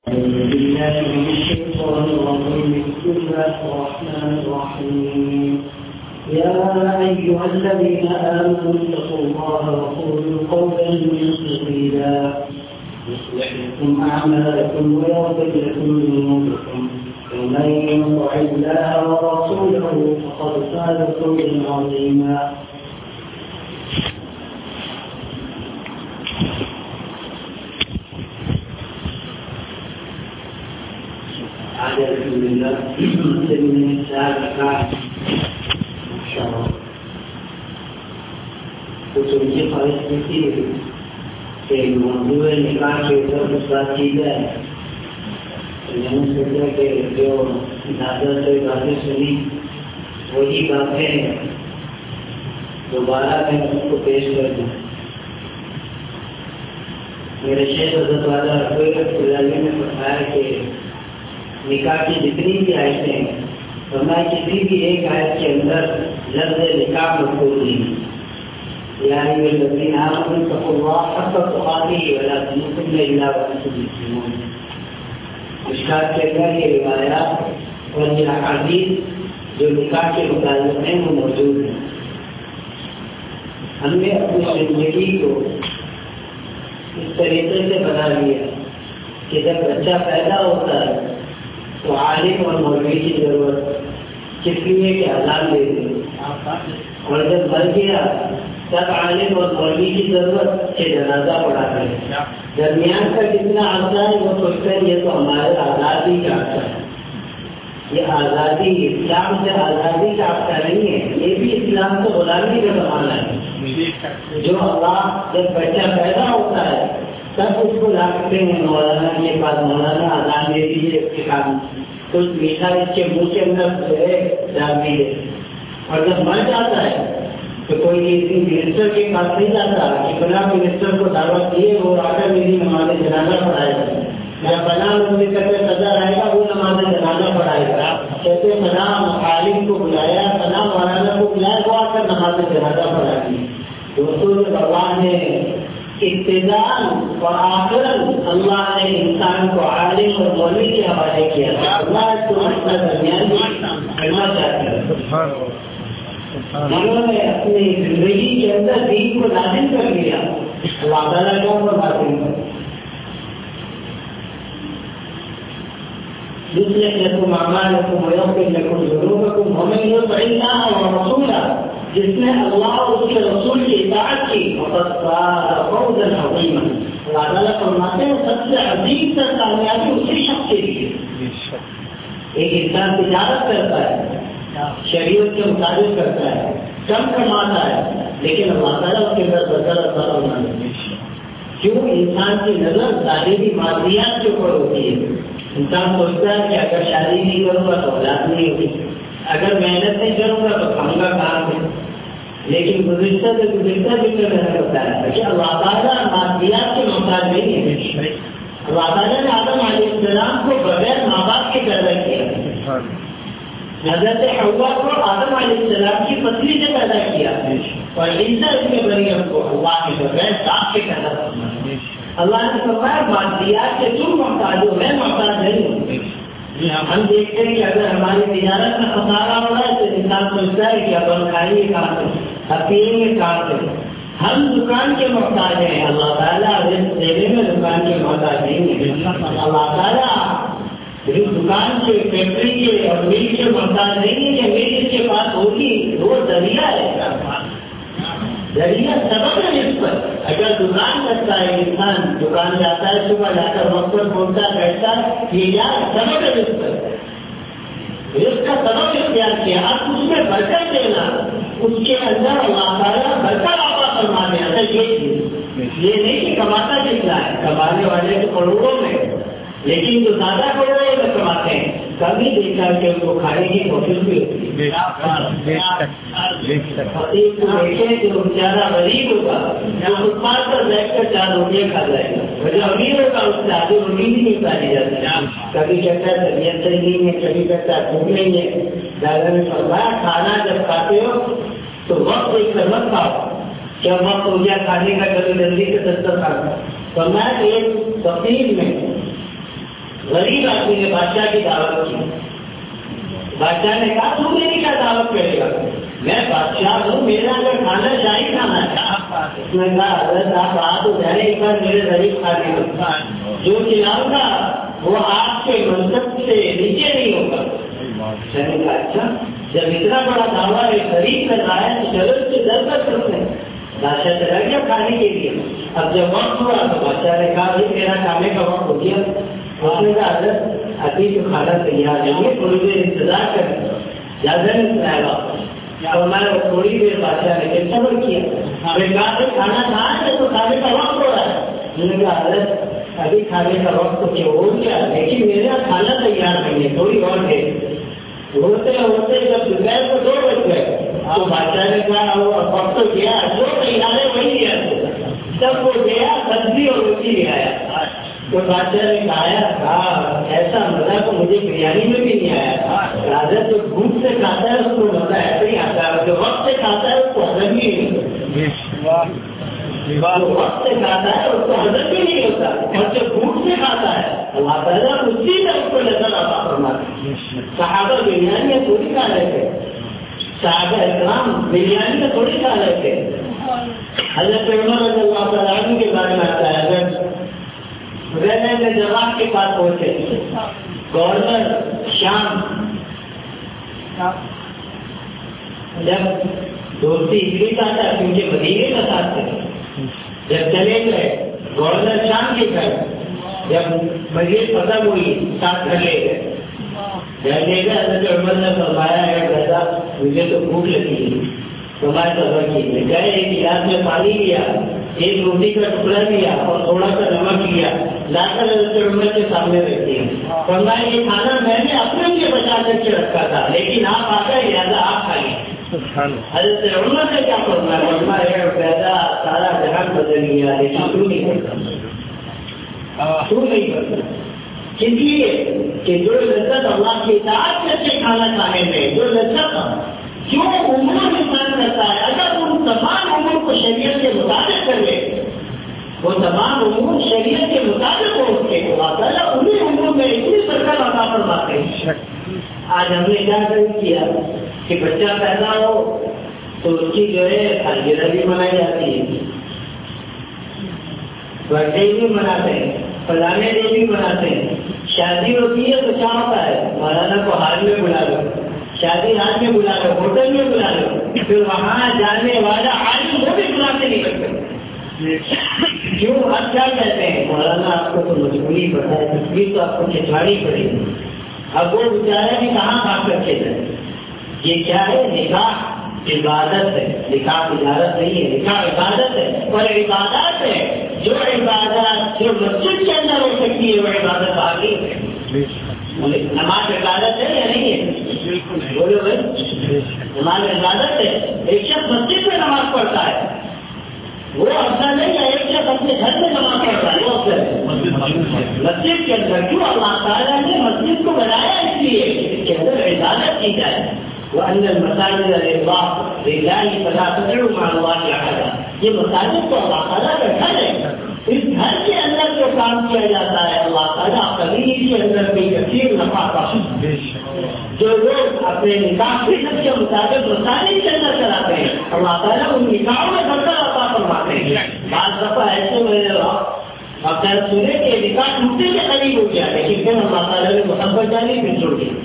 بالله من الشيطان الرجيم. بسم الله الرحمن الرحيم. يا أيها الذين آمنوا اتقوا الله وقولوا قولا سديدا يصلح لكم أعمالكم ويغفر لكم ذنوبكم ومن يطع الله ورسوله فقد فاز فوزا عظيما. الحمد لله من السابقة ما شاء الله. وتوجيه خالص كثير في موضوع النكاح کے اوپر بات کی جائے. میں نے سوچا کہ جو دادا سے باتیں سنی وہی باتیں دوبارہ میں اس کو پیش کر دوں. میرے شیخ حضرت والا نے بتایا کہ نکاح کی جتنی بھی آیتیں ہیں فرمایا کسی بھی ایک آیت کے اندر لفظ نکاح مذکور نہیں. یعنی الذین آمنوا اتقوا اللہ حق تقاته ولا تموتن الا وانتم مسلمون. مشکات کے اندر یہ روایات اور یہ احادیث جو نکاح کے متعلق ہیں وہ موجود ہیں. ہم نے اپنی زندگی کو اس طریقے سے بنا لیا کہ جب بچہ پیدا ہوتا ہے تو عالم اور مولوی کی ضرورت کس لیے کہ اذان دے دیں, اور جب مر گیا تب عالم اور مولوی کی ضرورت کہ جنازہ پڑھا کرے. درمیان کا جتنا عرصہ ہے وہ سوچتے ہیں یہ تو ہمارے آزادی کا عرصہ ہے. یہ آزادی اسلام سے آزادی کا عرصہ نہیں ہے, یہ بھی اسلام سے غلامی کا زمانہ ہے. جو اللہ جب بچہ پیدا ہوتا ہے تب اس کو لا سکتے ہیں مولانا کے پاس, مولانا اذان دے دیجیے اس کے کام کچھ میٹھا اس کے منہ کے اندر ڈال دیجیے. اور جب مر جاتا ہے تو کوئی کسی منسٹر کے پاس نہیں جاتا کہ فلاں منسٹر کو دعوت دیے وہ آ کر میری نماز جنازہ پڑھائے گا, یا فلاں مملکت میں صدر آئے گا وہ نماز جنازہ پڑھائے گا. کہتے فلاں عالم کو بلایا, فلاں مولانا کو بلایا, وہ آ کر نماز جنازہ پڑھائے گی. دوستوں جب اللہ نے ابتداء و آخرا اللہ نے انسان کو عالم اور مولوی کے حوالے کیا. اللہ اس کو اپنا درمیان کرنا چاہتا ہے. انہوں نے اپنی زندگی کے اندر دین کو لازم کر لیا. اللہ تعالیٰ کا فرماتے ہیں يصلح لكم أعمالكم ويغفر لكم ذنوبكم ومن يطع الله ورسوله, جس نے اللہ اور اس کے رسول کی اطاعت کی فقد فاز فوزا عظیما. اللہ تعالیٰ فرماتے ہیں سب سے عظیم تر کامیابی اسی شخص کے لیے. ایک انسان تجارت کرتا ہے, شریعت کے مطابق کرتا ہے, کم کماتا ہے, لیکن اللہ تعالیٰ اس کے اندر بدل اثر ہونا ہے. کیوں؟ انسان کی نظر ظاہری مادیات کے اوپر ہوتی ہے. انسان سوچتا ہے کہ اگر شادی نہیں کروں گا تو اولاد نہیں ہوگی, اگر محنت نہیں کروں گا تو کھاؤں گا کہاں سے. لیکن گزشتہ سے گزشتہ بھی محنت ہوتا ہے کہ اللہ تعالیٰ مادیات کے محتاج نہیں ہے. اللہ تعالیٰ نے آدم علیہ السلام کو بغیر ماں باپ کے پیدا کیا. حضرت حوا کو آدم علیہ السلام کی پتلی سے پیدا کیا, اور عیسیٰ ابن مریم کو اللہ کے بغیر سانپ کے پیدا کرنا. اللہ نے فرمایا مادیات کے تم محتاج ہو, میں محتاج نہیں ہوں. ہم دیکھتے ہیں کہ اگر ہماری تجارت میں خسارہ ہو رہا ہے تو انسان سوچتا ہے کہ اب ہم کھائیں گے کہاں سے, اب پیئیں گے کہاں سے. ہم دکان کے محتاج ہیں, اللہ تعالیٰ رزق دینے میں دکان کے محتاج نہیں ہے. اللہ تعالیٰ دکان کے, فیکٹری کے اور مل کے محتاج نہیں ہے. کہ مل جس کے پاس ہوگی وہ دریا ہے, دریا سبب ہے اس پر. اگر دکان کرتا ہے انسان, دکان جاتا ہے صبح جا کر وقت پر پہنچتا بیٹھتا ہے, یہ یار سبب ہے اس پر. اس کا سبب اختیار کیا, آپ اس میں برکت دینا, اس کے اندر اللہ تعالیٰ برکت آپا فرما دے. اصل یہ چیز یہ نہیں کہ کماتا کتنا ہے, کمانے والے تو کروڑوں میں, لیکن جو زیادہ کروڑوں میں کماتے ہیں کبھی دیکھا کہ ان کو کھانے کی کوشش بھی ہوتی ہے. جو بیچارہ غریب ہوگا جو فٹ پاتھ پر بیٹھ کر 4 روٹیاں کھا جائے گا, جو امیر ہوگا اس سے آدھی روٹی بھی نہیں کھائی جاتی. کبھی کہتا ہے طبیعت صحیح نہیں ہے, کبھی کہتا ہے بھوک نہیں ہے. دادا نے فرمایا کھانا جب کھاتے ہو تو وقت ایک کر مت کھاؤ, جب وقت ہو گیا کھانے کا کبھی جلدی سے دستر کھانا. فرمایا ایک تقریب میں غریب آدمی نے بادشاہ کی دعوت کی. بادشاہ نے کہا تو میری کیا دعوت کرے گا؟ میں بادشاہ ہوں, میرا اگر کھانا شاہی کھانا ہے. اس نے کہا حضرت آپ آ تو جانے ایک بار میرے غریب کھانے کا جو کھلاؤں گا وہ آپ کے منصب سے نیچے نہیں ہوگا. میں نے کہا اچھا جب اتنا بڑا دعویٰ ہے غریب کر رہا ہے تو چلو اس سے در کر سکتے ہیں. بادشاہ چلا گیا کھانے کے لیے. اب جب وقت ہوا تو بادشاہ نے کہا میرا کھانے کا وقت ہو گیا. اس نے کہا حضرت ابھی تو کھانا تیار نہیں ہے, تھوڑی دیر انتظار کریں. زیادہ نہیں سنائے گا اور ہمارا تھوڑی دیر بادشاہ نے صبر کیا. میں کہا کھانا کھانا ہے تو کھانے کا وقت ہو رہا ہے. میں نے کہا حضرت ابھی کھانے کا وقت تو کیا ہو گیا لیکن میرا کھانا تیار نہیں ہے, تھوڑی اور ہے. ہوتے ہوتے جب دوپہر کو 2 بج گئے تو بادشاہ نے کہا وقت تو گیا جو تیار ہے وہی لیا. جب وہ گیا سبزی اور روٹی لے آیا تو بادشاہ نے کہا ایسا مزہ تو مجھے بریانی میں بھی نہیں آیا. راجا جو بھوک سے کھاتا ہے اس کو مزہ ایسے ہی آتا ہے, جو وقت سے کھاتا ہے اس کو حضر بھی نہیں ہوتا. جو وقت سے کھاتا ہے اس کو حضر بھی نہیں ہوتا, اور جو بھوک سے کھاتا ہے اللہ تعالیٰ اسی میں اس کو نظر آتا فرماتا. صحابہ بریانی تھوڑی کھا رہے تھے, صحابہ اکرام بریانی میں تھوڑی کھا رہے تھے. حضرت عمر رضی اللہ تعالیٰ عنہ کے بارے میں آتا ہے حضرت میں جواب کے پاس پہنچے, گورنر شام جب دوستی اس لیے کہا تھا کیونکہ مدینے کا ساتھ تھے. جب چلے گئے گورنر شام کے گھر, جب مزید ختم ہوئی ساتھ گھر لے گئے. گھر لے گئے حضرت عمر نے فرمایا ہے پیدا مجھے تو بھوک لگی ہے, تمہارے سفر کی گئے ایک گلاس میں پانی لیا, ایک روٹی کا ٹکڑا لیا اور تھوڑا سا نمک لیا, لا کر حضرت عمر کے سامنے رکھ دیا. فرمایا یہ کھانا میں نے اپنے لیے بچا کر کے رکھا تھا لیکن آپ آ گئے لہٰذا آپ کھائیے. حضرت عمر نے کیا فرمایا؟ فرمایا پیدا سارا جہان بدل گیا لیکن تو نہیں کرتا, تو نہیں کرتا. اس لیے کہ جو لذت اللہ کی اطاعت سے کھانا کھانے میں جو لذت جو عمر انسان کرتا ہے, اگر ان تمام امور کو شریعت کے مطابق کر لے, وہ تمام امور شریعت کے مطابق ہو اس کے اللہ انہیں امور میں اتنی برکت عطا فرماتے ہیں. آج ہم نے کیا کیا کہ بچہ پیدا ہو تو اس کی جو ہے سالگرہ بھی منائی جاتی ہے, برتھ ڈے بھی مناتے ہیں, فلانے ڈے بھی مناتے ہیں. شادی ہوتی ہے تو کیا ہوتا ہے مولانا کو ہال میں بلا لو, شادی ہال میں بلا لو, ہوٹل میں بلا لو, پھر وہاں جانے والا عالم وہ بھی بلاتے نہیں کرتے. کیوں آپ کیا کہتے ہیں مولانا آپ کو تو مجبوری پڑتا ہے, تصویر تو آپ کو کھچواڑی پڑے گی. اب وہ بیچارے بھی کہاں بات کر کے جائے. یہ کیا ہے؟ نکاح عبادت ہے, نکاح تجارت نہیں ہے, نکاح عبادت ہے. اور عبادت ہے جو عبادت جو مسجد کے اندر ہو سکتی ہے وہ عبادت آگے ہے. نماز عبادت ہے یا نہیں ہے؟ بولو بھائی, نماز عبادت ہے. ایک شخص مسجد میں نماز پڑھتا ہے وہ افضل نہیں ہے, ایک شخص اپنے گھر میں نماز پڑھتا ہے وہ افضل ہے. مسجد کے اندر کیوں اللہ تعالیٰ نے مسجد کو بنایا؟ اس لیے اس کے اندر عبادت کی جائے. وأن المساجد لله فلا تدعوا مع الله أحدا. یہ مساجد تو اللہ تعالیٰ کا گھر ہے, اس گھر کے اندر جو کام کیا جاتا ہے اللہ تعالیٰ قبیل کے اندر بھی کثیر نفع بخش. جو لوگ اپنے نکاح کے مطابق مساجد کے اندر چلاتے ہیں اللہ تعالیٰ ان نکاحوں میں برکت عطا فرماتے ہیں. بعض دفعہ ایسے میرے آپ سنے کہ نکاح ٹوٹنے کے قریب ہو گیا لیکن پھر اللہ تعالیٰ نے محبت جانی پھر چھوڑ دی.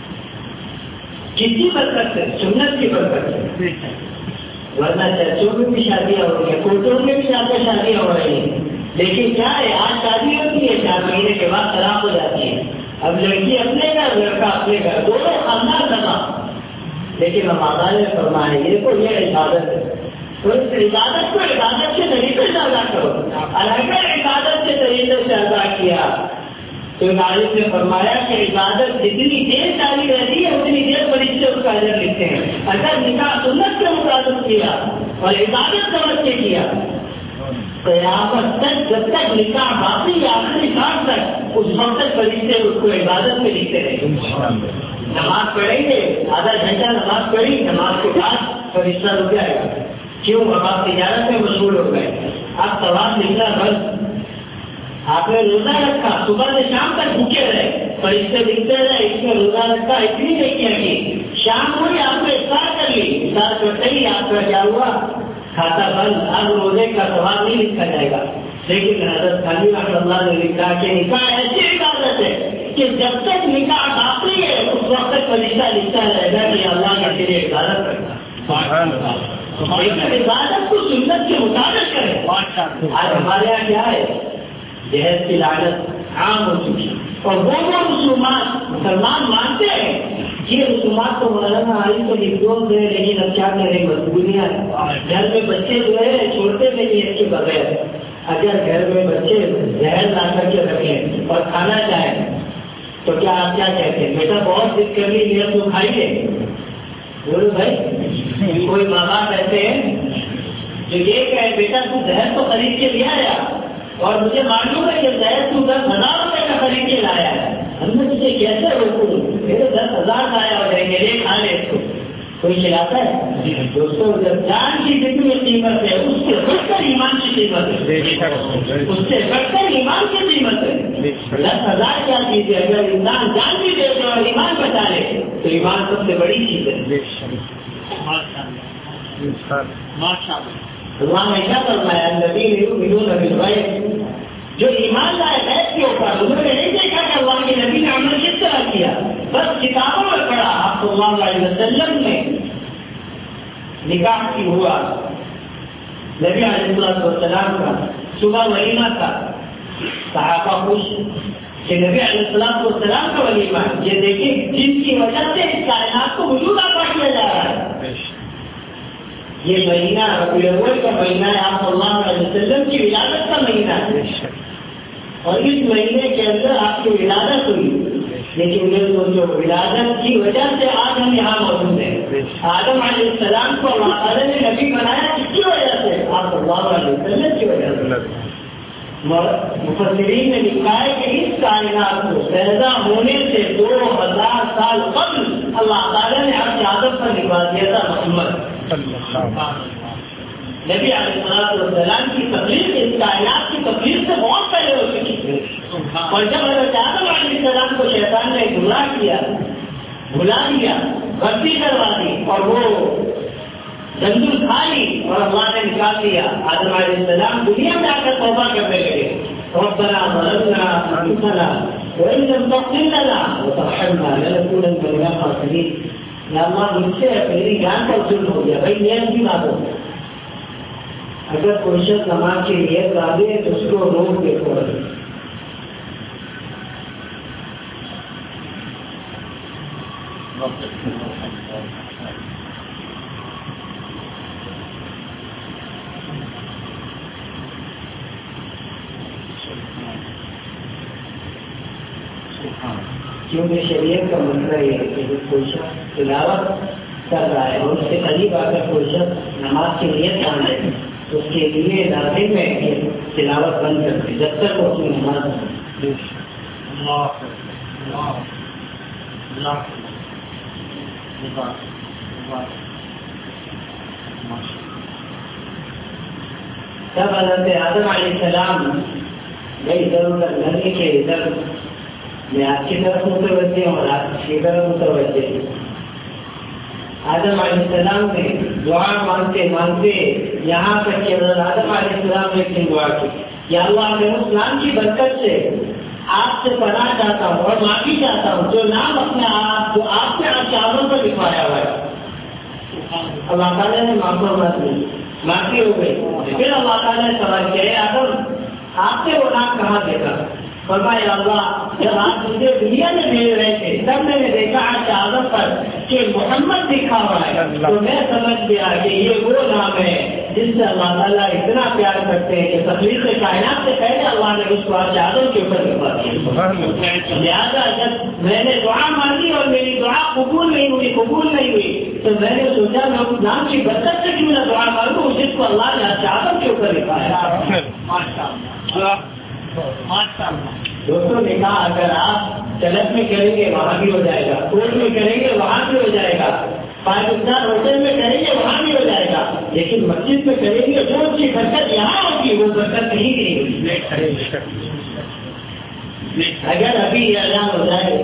کسی برکت سے, سنت کی برکت سے. ورنہ چرچوں میں بھی شادیاں ہو رہی ہیں, کوٹوں میں بھی جا کر شادیاں ہو رہی ہیں, لیکن کیا ہے آج شادی ہوتی ہے 4 مہینے کے بعد خراب ہو جاتی ہے. اب لڑکی اپنے گھر, لڑکا اپنے گھر, دونوں خاندان لگا. لیکن ہمارا نے فرمایا یہ عبادت ہے, تو اس عبادت کو عبادت کے طریقے سے ادا کرو. اگر عبادت کے طریقے سے ادا کیا تو عالم نے فرمایا کہ عبادت جتنی دیر جاری رہتی ہے اتنی دیر فرشتے اس کا اجر لکھتے ہیں. اگر نکاح سنت کے مطابق کیا اور عبادت سمجھ کے کیا قیامت تک جب تک نکاح باقی آخری سال تک اس وقت تک فرشتے اس کو عبادت میں لکھتے رہے. نماز پڑھیں گے, آدھا گھنٹہ نماز پڑھی, نماز کے بعد فرشتہ رک جائے گا. کیوں؟ اب آپ تجارت میں مشغول ہو گئے, آپ طواف نکلا بس, آپ نے روزہ رکھا, صبح سے شام تک بھوکے رہے, فرشتے لکھتے رہے اس میں روزہ رکھا اتنی نیکیاں کی. شام ہوئی آپ نے افطار کر لی, افطار کرتے ہی آپ کا کیا ہوا, کھاتا بند. اب روزے کا ثواب نہیں لکھا جائے گا. لیکن حضرت خلیل رحمۃ اللہ نے لکھا کہ نکاح ایسی عبادت ہے کہ جب تک نکاح باقی ہے اس وقت تک فرشتہ لکھتا رہے گا کہ اللہ کا تیرے عبادت کرنا. عبادت کو سنت کے مطابق کرے. آج ہمارے یہاں کیا ہے, جہیز کی لعنت عام ہو چکی ہے. اور وہ مسلمان مانتے ہیں یہ رسومات کو مولانا علی کو ڈپلوم دے, لیکن اب کیا کریں مجبوریاں. گھر میں بچے جو ہے چھوڑتے نہیں اس کے بغیر. اگر گھر میں بچے زہر لا کر کے رکھیں اور کھانا چاہیں تو کیا آپ کیا کہتے ہیں, بیٹا بہت ضد کر لی میرا تو کھائیے. بولو بھائی, کوئی ماں باپ ایسے ہیں جو یہ کہے بیٹا تو زہر تو خرید کے لیا آیا اور مجھے معلوم ہے کہ زہر تو 10,000 روپے کا خرید کے لایا ہے, ہم نے تجھے کیسے روکوں, میرے 10,000 کا آیا ہو جائیں گے, لے کھا لے اس کو. کوئی کھلاتا ہے؟ دوستوں جب جان کی جتنی قیمت ہے اس سے بڑھ کر ایمان کی قیمت ہے, اس سے بڑھ کر ایمان کی قیمت ہے. 10,000 کیا چیز ہے, اگر انسان جان بھی دے دے اور ایمان بچا لے تو ایمان سب سے بڑی چیز ہے. اللہ نے کیا فرمایا, الذین یؤمنون بالغیب, جو ایمان لائے غیب کے اوپر, انہوں نے نہیں دیکھا کہ اللہ کے نبی نے عمل کس طرح کیا, بس کتابوں میں پڑھا. آپ صلی اللہ علیہ وسلم نے نکاح کی ہوا, نبی علیہ السلام کا صبح ولیمہ تھا, صحابہ خوش کہ نبی علیہ السلام کا ولیمہ. یہ دیکھیں جن کی وجہ سے اس کائنات کو وجود عطا کیا جا رہا ہے. یہ مہینہ ربیع الاول کا مہینہ ہے, آپ صلی اللہ علیہ وسلم کی ولادت کا مہینہ ہے, اور اس مہینے کے اندر آپ کی ولادت ہوئی. لیکن یہ جو ولادت کی وجہ سے آج ہم یہاں موجود ہیں. آدم علیہ السلام کو اللہ تعالیٰ نے نبی بنایا کس کی وجہ سے, آپ صلی اللہ علیہ وسلم کی وجہ سے. مفسرین نے لکھا ہے کہ اس کائنات کو پیدا ہونے سے 2000 سال قبل اللہ تعالیٰ نے آپ آدم پر لکھوا دیا تھا محمد. نبی علیہ السلام کی تقریر اس کائنات کی تقریر سے بہت پہلے ہو چکی ہے. اور جب حضرت آدم علیہ السلام کو شیطان نے گمراہ کیا, بھلا دیا, غلطی کروا دی اور وہ دندل کھا لی اور اللہ نے نکال دیا, آدم علیہ السلام دنیا میں آ کر توبہ کرنے لگے. ربنا ظلمنا انفسنا وان لم تغفر لنا وترحمنا لنكونن من الخاسرين. یا اللہ مجھ سے میری جان کا ظلم ہو گیا. بھائی نیت کی بات ہو, اگر کوئی شخص نماز کی نیت لا دے تو اس کو روک دے تھوڑا. کیونکہ شریعت کا مسئلہ یہ ہے کہ کوئی شخص تلاوت کر رہا ہے اور اس سے قریب آ کر کوئی شخص نماز کی نیت مان لے تو اس کے لیے لازم ہے کہ تلاوت بند کر دے جب تک وہ اپنی نماز تب حضرت آدم علیہ السلام گئی ادھر ادھر گھر کے ادھر میں آپ کی طرف متوجہ ہوں اور آپ کی طرف متوجہ ہوں. آدم علیہ السلام نے دعا مانگتے مانگتے یہاں تک کہ آدم علیہ السلام نے ایک دعا کی, یا اللہ میں اسلام کی برکت سے آپ سے پناہ چاہتا ہوں اور معافی چاہتا ہوں جو نام اپنے آپ جو آپ کے چاروں پر لکھوایا ہوا ہے. اللہ تعالیٰ نے معافی ہو گئی. پھر اللہ تعالیٰ نے سوال کیا, آدم آپ نے وہ نام کہاں دیکھا؟ فرمایا اللہ جب آپ مجھے دنیا میں بھیج رہے تھے تب میں نے دیکھا آج آدم پر کہ محمد لکھا ہوا ہے تو میں سمجھ گیا کہ یہ وہ نام ہے جس سے اللہ تعالیٰ اتنا پیار کرتے ہیں کہ تخلیق کائنات سے پہلے اللہ نے اس کو آج آدم کے اوپر لکھوا دیا. لہٰذا جب میں نے دعا مانگی اور میری دعا قبول نہیں ہوئی تو میں نے سوچا میں اس نام کی برکت سے کیوں نہ دعا مانگوں جس کو اللہ نے آج آدم کے اوپر لکھوایا. دوستوں نے کہا اگر آپ طلب میں کریں گے وہاں بھی ہو جائے گا, کورٹ میں کریں گے وہاں بھی ہو جائے گا, پاکستان ہوٹل میں کریں گے وہاں بھی ہو جائے گا, لیکن مسجد میں کریں گے جو اس کی برکت یہاں ہوگی وہ برکت نہیں ہوگی. اگر ابھی اعلان ہو جائے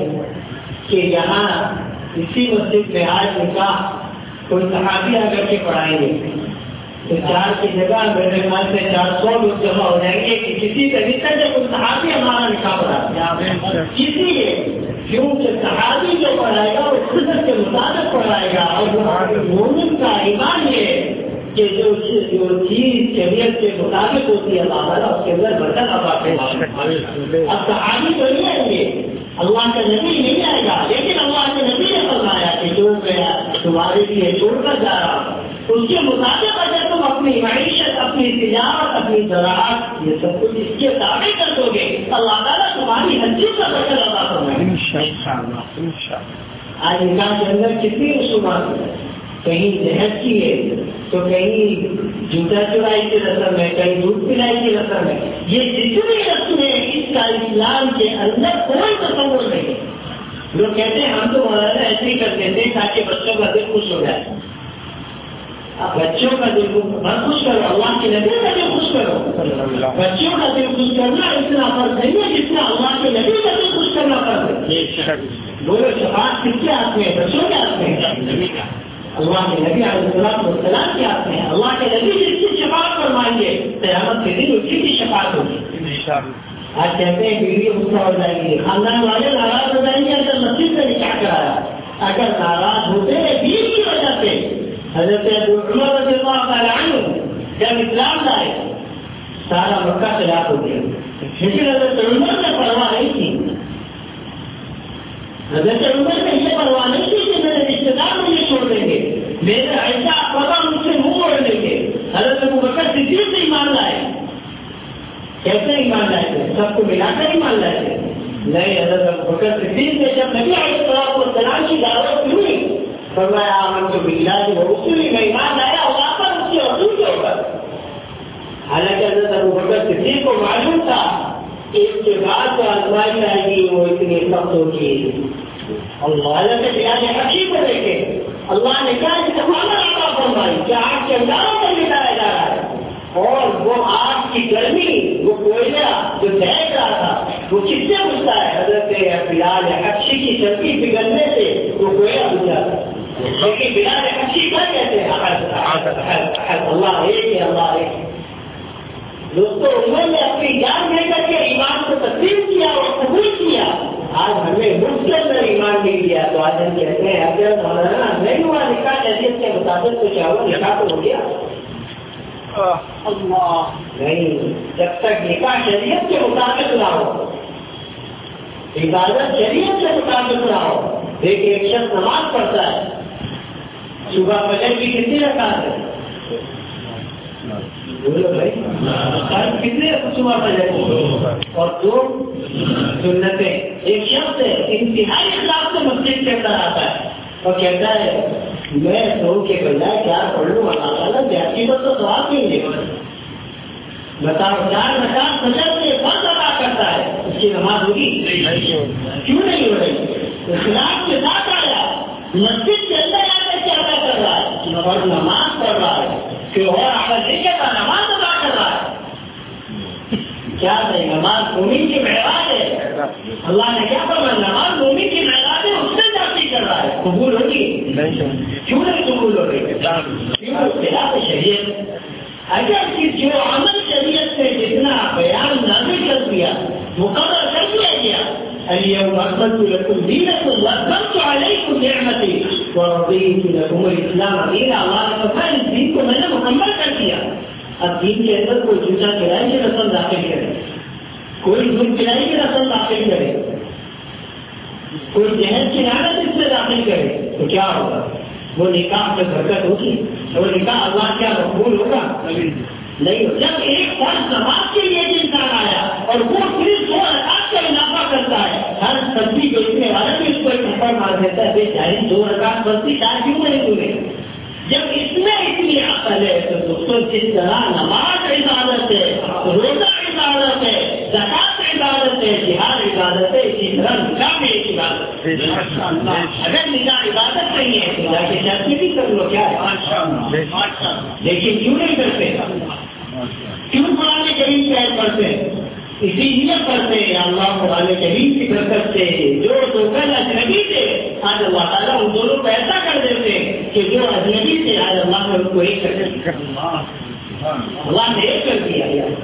کہ یہاں اسی مسجد میں آج نکاح کوئی صحابی آ کر کے پڑھائیں گے تو 4 کی جگہ میرے خیال سے 400 لوگ جمع ہو جائیں گے کہ کسی طریقے سے کوئی صحابی ہمارا نکاح پڑھا. اس لیے کیونکہ صحابی جو پڑھائے گا وہ سنت کے مطابق پڑھائے گا. اور مومن کا ایمان یہ کہ جو چیز شریعت کے مطابق ہوتی ہے اللہ تعالیٰ اس کے اندر برکت عطا فرمائے. اب صحابی تو نہیں آئیں گے, اللہ کا نبی نہیں آئے گا, لیکن اللہ کے نبی نے فرمایا کہ جو میں تمہارے لیے چھوڑ کر جا رہا ہوں اس کے مطابق اگر تم اپنی معیشت, اپنی تجارت, اپنی زراعت یہ سب کچھ اس کے تابع کر دو گے اللہ تعالیٰ تمہاری ہر چیز کا برکت عطا فرمائے. آج نکاح کے اندر کتنی رسومات ہیں, کہیں جہیز کی ہے تو کہیں جوتا چورائی کی رسم ہے, کہیں دودھ پلائی کی رسم ہے. یہ جتنی رسمیں اس کا اسلام کے اندر کوئی تصور نہیں. لوگ کہتے ہیں ہم تو مولانا ایسے ہی کرتے تھے تاکہ بچوں کا دل خوش ہو جائے. اب بچوں کا دل مت خوش کرو, اللہ کے نبی کا دل خوش کرو. بچوں کا دل خوش کرنا اتنا فرض نہیں ہے جتنا اللہ کے نبی کا دل خوش کرنا فرض ہے. بولو شفاعت کس کے ہاتھ میں ہے؟ بچوں کے ہاتھ میں ہے. اللہ کے نبی علیہ السلام کے ہاتھ میں ہے. اللہ کے نبی جس کی شفاعت فرمائیں گے قیامت کے دن اسی کی شفاعت ہوگی. آج کہتے ہیں بیوی غصہ ہو جائیں گے, خاندان والے ناراض ہو جائیں گے اگر مسجد سے نکاح کرایا. اگر ناراض ہوتے ہیں بیوی کی وجہ سے, حضرت عمر رضی اللہ تعالیٰ عنہ جب اسلام لائے سارا مکہ خلاف ہو گیا, لیکن حضرت عمر نے پرواہ نہیں کی. حضرت عمر نے یہ پرواہ نہیں کی کہ میرے رشتے دار مجھے چھوڑ دیں گے, میرے ایسا پتا مجھ سے منہ موڑ دیں گے. حضرت ابوبکر صدیق سے ایمان لائے. کیسے ایمان لائے تھے؟ سب کو ملا کر ایمان لائے تھے. نہیں, حضرت ابوبکر صدیق نے جب نبی علیہ السلام کی دعوت ہوئی فرمایا آمنت باللہ ورسولہ, میں ایمان لایا اللہ پر اس کے رسول کے اوپر. حالانکہ حضرت ابوبکر صدیق کو معلوم تھا اس کے بعد جو آزمائی آئے گی وہ اتنی سخت ہوگی. اللہ کے بلال حبشی کو دیکھے اللہ نے کیا استفادہ عطا فرمائی کہ آگ کے انداروں پر لٹایا جا رہا ہے, اور وہ آگ کی گرمی, وہ کوئلہ جو دہک رہا تھا وہ کس سے بجھتا ہے؟ حضرت بلال حبشی کی چربی پگھلنے سے وہ کوئلہ بجھا تھا. لیکن بلال حبشی کیا کہتے ہیں اللہ ایک ہے, اللہ ایک. دوستوں انہوں نے اپنی جان دے کر کے ایمان کو تسلیم کیا اور قبول کیا. آج ہمیں مفت کے اندر ایمان نہیں دیا تو آج ہم کہتے ہیں اگر مولانا نہیں ہوا نکاح شریعت کے مطابق تو کیا ہوا, نکاح تو ہو گیا. اللہ نہیں, جب تک نکاح شریعت کے مطابق نہ ہو, عبادت شریعت کے مطابق نہ ہو. دیکھیں ایک شخص نماز پڑھتا ہے, صبح فجر کی کتنی رکعت ہے؟ بولو بھائی کتنے صبح فجر کی, اور 2 سنتیں. ایک شخص ہے انتہائی اخلاق سے مسجد کے اندر آتا ہے اور کہتا ہے میں 2 کے بجائے 4 پڑھ لوں, اللہ تعالیٰ جاتی پر تو ثواب دیں گے. بتاؤ 4 رکعت فجر سے فرض ادا کرتا ہے, اس کی نماز ہوگی؟ کیوں نہیں ہو رہی؟ اخلاق کے ساتھ آیا, مسجد کے اندر آ کر کے ادا کر رہا ہے اور نماز پڑھ رہا ہے کہ اور آگے نہیں کہتا نماز ادا کر رہا ہے. کیا نہیں, نماز مومن کی معراج ہے. اللہ نے کیا فرمایا, نماز مومن کی معراج ہے, اس سے جاتی کر رہا ہے. قبول ہوگی؟ کیوں نہیں قبول ہو رہی؟ کیوں خلاف شریعت. اگر جو عمل شریعت سے جتنا بیان نازل کر دیا مقرر کر دیا گیا اليوم اکملت لکم دینکم واتممت علیکم نعمتی ورضیت لکم الاسلام دینا. اللہ نے فرمایا اس دین کو میں نے مکمل کر دیا. اب دین کے اندر کوئی جوتا چرائی کی رسم داخل کرے, کوئی دودھ پلائی کی رسم داخل کرے, کوئی جہیز کی لعنت اس سے داخل کرے تو کیا ہوگا؟ وہ نکاح سے برکت ہوگی؟ وہ نکاح اللہ کیا مقبول ہوگا؟ نہیں. جب ایک فرض نماز کے لیے انسان آیا اور وہ صرف 2 رکعت کا اضافہ کرتا ہے, ہر سبزی بیچنے والا بھی اس کو ایک تھپڑ مار دیتا ہے, بے چاہے 2 رکعت بستی 4 کیوں نہیں پورے؟ جب اس میں اتنی عقل ہے تو دوستوں جس طرح نماز عبادت ہے, روزہ عبادت ہے, زکات عبادت ہے, جہاد عبادت ہے, اسی طرح نکاح میں ایک عبادت ہے. اگر نکاح عبادت نہیں ہے تو جا کے شادی بھی کر لو, کیا ہے؟ لیکن کیوں نہیں کرتے؟ کیوں قرآن کریم کی آیت پڑھتے ہیں؟ اسی لیے پڑھتے ہیں اللہ قرآن کریم کی برکت سے جو کل اجنبی تھے اللہ تعالیٰ ان دونوں کو ایسا کر دیتے کہ جو اجنبی سے آج اللہ نے ان کو ایک کر دیا، اللہ نے ایک کر دیا.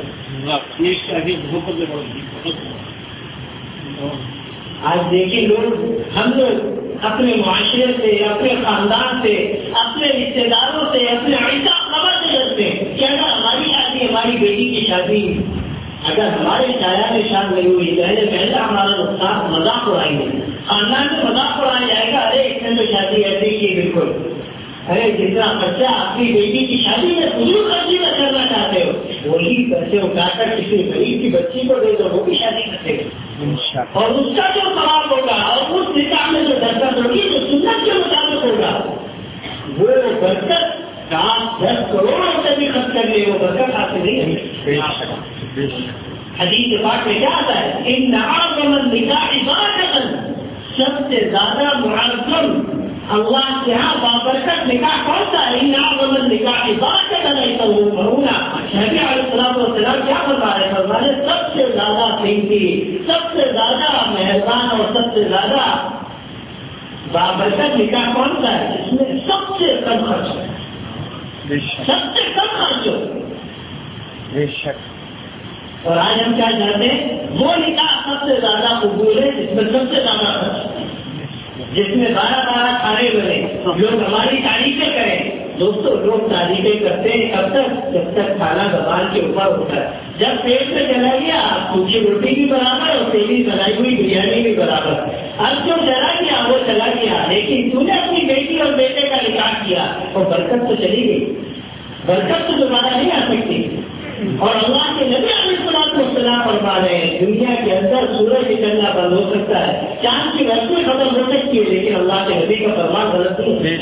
آج دیکھیں لوگ، ہم لوگ اپنے معاشرے سے، اپنے خاندان سے، اپنے رشتے داروں سے، اپنے عیسیٰ خبر سے ڈرتے ہیں کہ اگر ہماری شادی، ہماری بیٹی کی شادی اگر ہمارے شاعر میں شاد نہیں ہوئی، پہلے ہمارا نقصان مذاق اڑائیں گے، خاندان میں مذاق اڑایا جائے گا. ارے اس نے تو شادی ایسے کی بالکل، ارے جتنا خرچہ اپنی بیٹی کی شادی میں فضول خرچی میں کرنا چاہتے ہو وہی پیسے اٹھا کر کسی غریب کی بچی کو دے دو، وہ بھی شادی کرتے ہیں. اور اس کا جو ثواب ہوگا اور اس نکاح میں جو برکت ہوگی جو سنت کے مطابق ہوگا وہ برکت 10 کروڑ روپے بھی خرچ کر لے وہ برکت حاصل نہیں ہے. حدیث پاک میں کیا آتا ہے؟ ان اعظم النکاح برکۃ، سب سے زیادہ معظم اللہ کے یہاں بابرکت نکاح کون سا ہے؟ ان اعظم النکاح برکۃ لیسمعون. نبی علیہ الصلوۃ والسلام کیا فرما رہے ہیں؟ فرما رہے سب سے زیادہ قیمتی، سب سے زیادہ مہربان اور سب سے زیادہ بابرکت نکاح کون سا ہے؟ جس میں سب سے کم خرچ ہے، سب سے کم خرچ ہو. اور آج ہم کیا چاہتے ہیں؟ وہ نکاح سب سے زیادہ قبول ہے جس میں سب سے زیادہ خرچ، جس میں 12 کھانے بنے، لوگ ہماری تعریفیں کریں. دوستوں لوگ تعریفیں کرتے ہیں کب تک؟ جب تک کھانا زبان کے اوپر ہوتا ہے. جب پیٹ میں چلا گیا سوکھی روٹی بھی برابر اور تیلی بنائی ہوئی بریانی بھی برابر. اب جو چلا گیا وہ چلا گیا، لیکن تو نے اپنی بیٹی اور بیٹے کا نکاح کیا اور برکت تو چلی گئی، برکت تو دوبارہ نہیں آ سکتی. اور اللہ کے نبی علیہ السلام فرما رہے ہیں دنیا کے اندر سورج نکلنا بند ہو سکتا ہے، چاند کی روشنی ختم ہو سکتی ہے، لیکن اللہ کے نبی کا فرمان غلط نہیں ہے.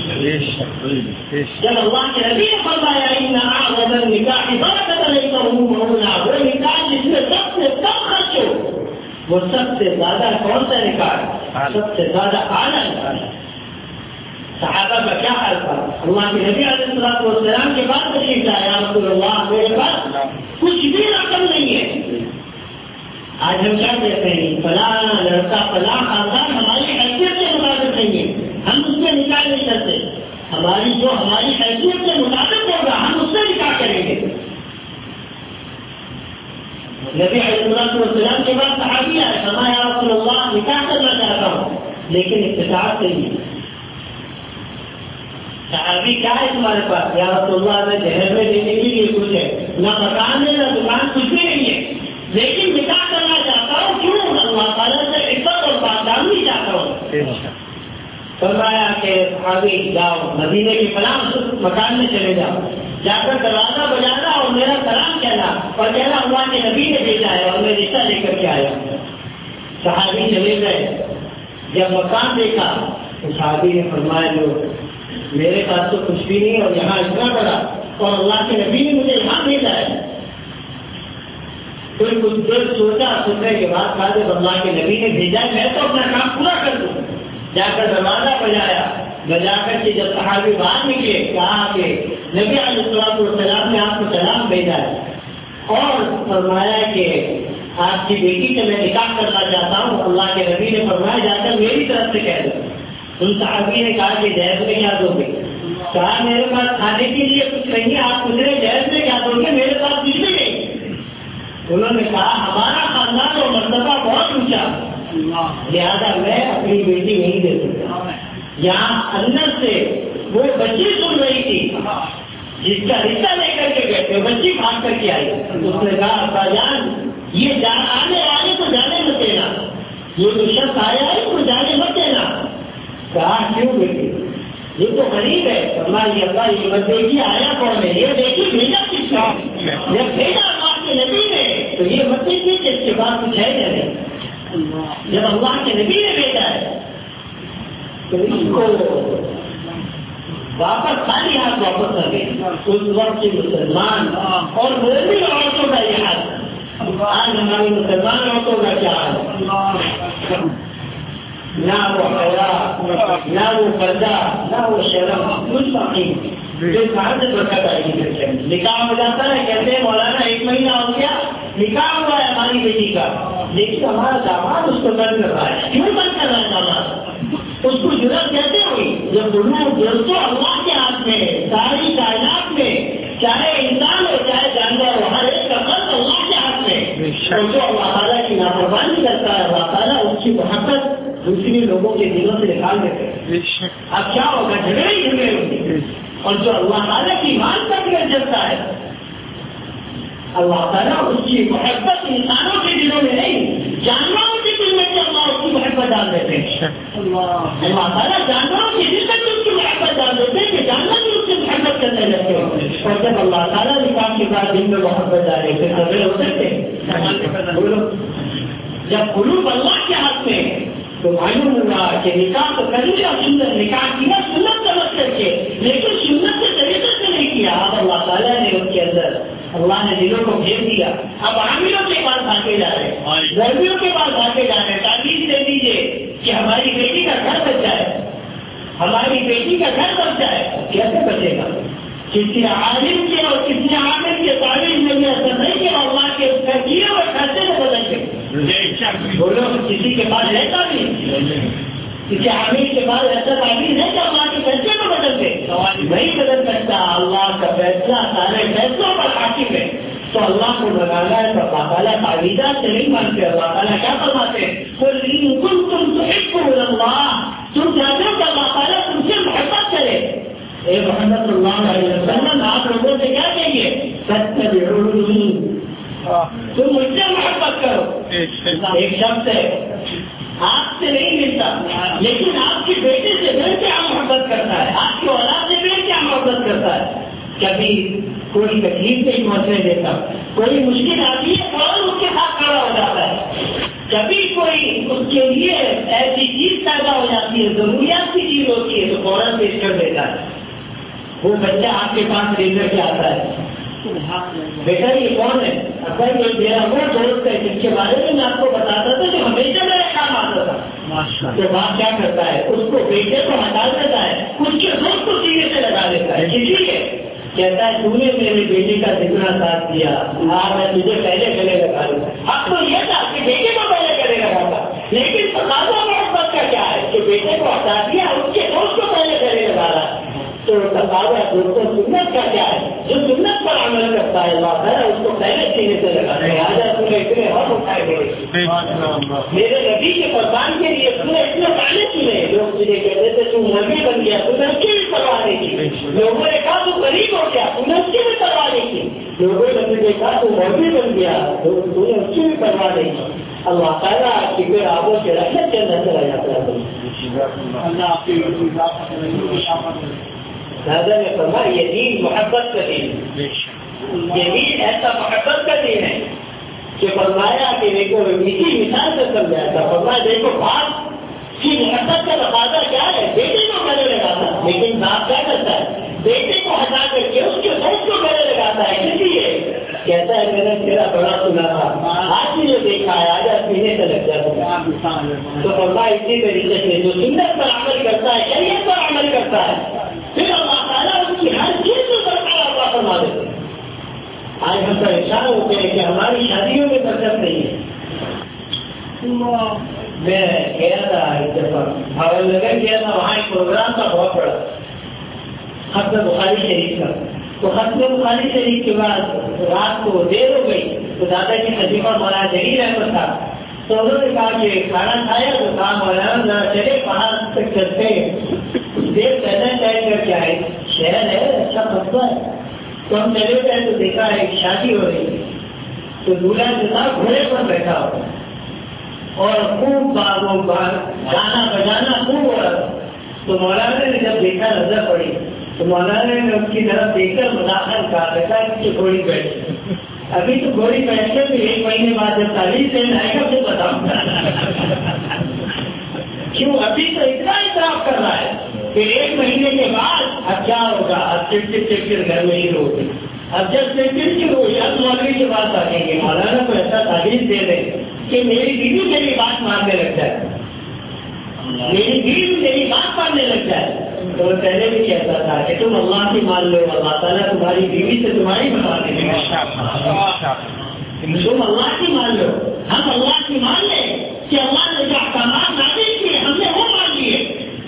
جب اللہ کے نبی نے فرمایا ان اعظم النکاح برکۃ لیسمعون، وہ نکاح جس میں سب سے کم خرچ ہو وہ سب سے زیادہ کون سا نکاح؟ سب سے زیادہ اعلیٰ نکاح. صحابہ کا کیا حال تھا؟ اللہ کے نبی علیہ السلام کے بعد تشریف لائے، یا رسول اللہ میرے پاس کچھ بھی رقم نہیں ہے. آج ہم کیا کہتے ہیں؟ فلاں لڑکا فلاں خاندان ہماری حیثیت کے مطابق نہیں ہے، ہم اس میں نکاح نہیں کرتے. ہماری حیثیت کے مطابق ہوگا ہم اس سے نکاح کریں گے. نبی علیہ السلام کے بعد صحابی آئے، فرمایا یا رسول اللہ نکاح کرنا چاہتا ہوں لیکن استطاعت نہیں ہے. صحابی کیا ہے تمہارے پاس؟ یا رسول اللہ میں جہیز میں دینے کے لیے کچھ ہے، نہ مکان ہے نہ دکان، کچھ بھی نہیں ہے، لیکن نکاح کرنا چاہتا ہوں. کیوں؟ اللہ تعالیٰ سے عزت اور پاکدامنی چاہتا ہوں. فرمایا کہ صحابی جاؤ مدینے کے فلاں مکان میں چلے جاؤ، جا کر دروازہ بجانا اور میرا سلام کہنا اور کہنا اللہ کے نبی نے بھیجا ہے اور میں رشتہ لے کر کے آیا. صحابی چلے گئے، جب مکان دیکھا تو صحابی نے فرمایا جو میرے پاس تو کچھ بھی نہیں اور یہاں اتنا بڑا، اور اللہ کے نبی نے مجھے یہاں بھیجا ہے. کوئی کچھ دیر سوچا، سننے کے بعد کہا جب اللہ کے نبی نے بھیجا ہے میں تو اپنا کام پورا کر دوں. جا کر دروازہ بجایا، بجا کر کے جب صحابی باہر نکلے کہا کہ نبی علیہ السلام نے آپ کو سلام بھیجا ہے اور فرمایا کہ آپ کی بیٹی سے میں نکاح کرنا چاہتا ہوں. اللہ کے نبی نے فرمایا جا کر میری طرف سے کہہ دو. ان صحابی نے کہا کہ جہیز میں کیا دو گے؟ کہا میرے پاس کھانے کے لیے کچھ نہیں ہے. آپ پوچھے جہیز میں کیا دو گے؟ میرے پاس کچھ بھی نہیں. انہوں نے کہا ہمارا خاندان اور مرتبہ بہت اونچا، لہٰذا میں اپنی بیٹی نہیں دے سکتا. یہاں اندر سے وہ بچی سن رہی تھی جس کا رشتہ لے کر کے گئے تھے، بچی بھاگ کر کے آئی. اس نے کہا ابا جان یہ آنے والے کو جانے مت دینا، یہ جو شخص آیا ہے اس کو جانے مت دینا. کہا کیوں بیٹی؟ یہ تو غریب ہے. یہ اللہ یہ مت دیکھیے آیا کون ہے، یہ دیکھیے بھیجا کس کا، جب بھیجا اللہ کے نبی نے تو یہ مت دیکھیے کہ اس کے بعد کچھ ہے یا نہیں. جب اللہ کے نبی نے بھیجا ہے تو اس کو واپس خالی ہاتھ واپس کر گئے. اس وقت کے مسلمان اور مومن عورتوں کا یہ حال. آج ہماری مسلمان عورتوں کا کیا حال؟ نہ وہ حیا، نہ وہ پردہ، نہ وہ شرم، کچھ باقی جو کہاں سے برکت آئے گی. نکاح ہو جاتا ہے کہتے ہیں مولانا 1 مہینہ ہو گیا نکاح ہوا ہے ہماری بیٹی کا، لیکن ہمارا داماد اس کو بند کر رہا ہے. کیوں بند کر رہا ہے داماد؟ اس کو ضرورت کیسے ہوئی؟ جب تو اللہ کے ہاتھ میں، ساری کائنات میں، چاہے انسان ہو چاہے جانور ہو، ہر ایک کا قلب اللہ کے ہاتھ میں، اور جو اللہ تعالیٰ کی نافرمانی کرتا ہے اللہ تعالیٰ اس کی محبت دوسرے لوگوں کے دلوں سے نکال دیتے ہیں۔ اب کیا ہوگا؟ جھگڑے ہی جھگڑے ہوں گے۔ اور جو اللہ تعالیٰ کی مان کر کے جلتا ہے اللہ تعالیٰ اس کی محبت انسانوں کے دلوں میں نہیں، جانوروں کے دل میں سے اللہ اس کی محبت ڈال دیتے ہیں۔ اللہ تعالیٰ جانوروں کے دل میں اس کی محبت ڈال دیتے ہیں کہ جانور بھی اس سے محبت کرنے لگتے ہیں۔ اور جب اللہ تعالیٰ نکاح کے بعد دل میں محبت ڈالے پھر جھگڑے ہو سکتے ہیں؟ جب قلوب اللہ کے ہاتھ میں تو معلوم ہوا کہ نکاح تو کر لیا، سنت نکاح کیا سنت سمجھ کر کے، لیکن سنت کے طریقے سے نہیں کیا۔ اب اللہ تعالیٰ نے اس کے اندر اللہ نے دلوں کو بھیج دیا۔ اب عاملوں کے پاس بھاگے جا رہے ہیں، گرمیوں کے پاس بھاگے جا رہے ہیں، تعلیم دے دیجیے کہ ہماری بیٹی کا گھر بچ جائے، ہماری بیٹی کا گھر بچ جائے۔ کیسے بچے گا؟ کسی عالم کے اور کسی عامل کے تعلیم میں یہ اثر نہیں کہ اللہ کے کیے ہوئے خرچے میں بدل گئے۔ بولو کسی کے پاس رہتا نہیں، کسی عامل کے پاس ایسا تعلیم ہے کہ اللہ کے فیصلے میں بدل گئے، نہیں بدل سکتا۔ اللہ کا فیصلہ سارے فیصلوں پر حاکم ہے، تو اللہ کو لگانا ہے تو اللہ تعالیٰ تعویذات سے نہیں مانتے۔ اللہ تعالیٰ کیا فرماتے ہیں؟ تم چاہتے ہو کہ اللہ تعالیٰ تم سے محبت کرے، اے محمد صلی اللہ علیہ وسلم آپ لوگوں سے کیا کہیں فاتبعونی، تم مجھ سے محبت کرو۔ ایک شخص ہے آپ سے نہیں ملتا لیکن آپ کی بیٹے سے بے کیا محبت کرتا ہے، آپ کی اولاد سے بے کیا محبت کرتا ہے، کبھی کوئی تکلیف نہیں پہنچنے دیتا، کوئی مشکل آتی ہے فوراً اس کے ساتھ کھڑا ہو جاتا ہے، کبھی کوئی اس کے لیے ایسی چیز پیدا ہو جاتی ہے، ضروریات کی چیز ہوتی ہے تو فوراً پیش کر دیتا ہے۔ وہ بچہ آپ کے پاس لے کر کے آتا ہے، بیٹا یہ کون ہے؟ ابا یہ میرا وہ دوست ہے جس کے بارے میں آپ کو بتاتا تھا جو ہمیشہ میرا کام آتا تھا۔ تو باپ کیا کرتا ہے؟ اس کو بیٹے کو ہٹا دیتا ہے، اس کے دوست کو سینے سے لگا دیتا ہے، اسی لیے کہتا ہے تو نے میرے بیٹے کا جتنا ساتھ دیا میں تجھے پہلے گلے لگا لوں۔ اب تو یہ تھا کہ بیٹے کو پہلے گلے لگا تھا، لیکن تقاضا محبت کا کیا ہے کہ بیٹے کو ہٹا دیا، اس کے دوست کو پہلے گلے لگا رہا۔ تو تقاضا دوستوں سنت کا کیا ہے؟ جو سنت پر عمل کرتا ہے اللہ تعالیٰ اس کو پہلے سینے سے لگاتا ہے۔ آجا تم نے اتنے حق اٹھائے گئے میرے نبی کے فرمان کے لیے، تم نے اتنے پہلے سنے، لوگ تجھے کہتے تھے تم نبی بن گیا، تم نے اس کی بھی پرواہ نہیں کی، لوگوں نے کہا تو غریب ہو گیا، تم نے اس کی بھی پرواہ نہیں کی، لوگوں نے تجھے کہا تو مولوی بن گیا، تم نے اس کی بھی پرواہ نہیں کی۔ اللہ تعالیٰ کی پھر آبوں کے رحمت کے اندر چلا جاتا ہے۔ دادا نے فرمایا یہ دین محبت کا دین ہے، یہ دین ایسا محبت کا دین ہے کہ فرمایا کہ دیکھو اسی مثال سے سمجھایا تھا، فرمایا دیکھو باپ کی محبت کا تقاضا کیا ہے؟ بیٹے کو گلے لگاتا، لیکن باپ کیا کرتا ہے؟ بیٹے کو ہٹا کر کے اس کے دوست کو گلے لگاتا ہے، اس لیے کہتا ہے میں نے تیرا بڑا سنا تھا، آج بھی جو دیکھا ہے آج پینے سے لگ جاتا ہے۔ تو فرمایا اسی طریقے سے جو سنت پر عمل کرتا ہے، شریعت پر عمل کرتا ہے، پھر اللہ تعالیٰ اس کی ہر چیز کو برقرار عطا فرما دیتے ہیں۔ آج ہم پریشان ہوتے ہیں کہ ہماری شادیوں میں برکت نہیں ہے۔ میں گیا تھا ایک دفعہ بھاول نگر گیا تھا، وہاں ایک پروگرام تھا بہت بڑا ختم بخاری شریف کا۔ تو ختم بخاری شریف کے بعد رات کو دیر ہو گئی تو دادا کی خلیفہ مولانا جلیل احمد تھا، تو انہوں نے کہا کہ کھانا کھایا تو کہا مولانا ذرا چلے باہر تک چلتے ہیں، دیر پہلے طے کر کے آئے، شہر ہے اچھا خطبہ ہے۔ تو ہم چلے گئے تو دیکھا ایک شادی ہو رہی ہے، تو دولہا کے ساتھ گھوڑے پر بیٹھا ہوا اور خوب گانا بجانا خوب ہو رہا تھا۔ تو مولانا نے جب دیکھا نظر پڑی تو مولانا نے اس کی طرف دیکھ کر مداخلت کہا دیکھا کہ گھوڑی بیٹھ، ابھی تو گھوڑی بیٹھ کر بھی ایک مہینے بعد جب تعلیم سے آئے گا تو بتاؤں کیوں ابھی تو اتنا اعتراف کر رہا ہے کہ ایک مہینے کے بعد اب کیا ہوگا؟ اب چڑچڑ گھر میں شروع ہوگی، اب جب چڑچڑ شروع ہوئی اب مولوی کے پاس آئیں گے، مولانا کو ایسا تعلیم دے دیں کہ میری بیوی میری بات ماننے لگ جائے، میری بیوی میری بات ماننے لگ جائے۔ تو پہلے بھی کہتا تھا کہ تم اللہ کی مان لو، اللہ تعالیٰ تمہاری بیوی سے تمہاری بتا دیں گے، تم اللہ کی مان لو، ہم اللہ کی مان لیں کہ اللہ نے جو احکامات نازل کیے ہم نے وہ مان لیے،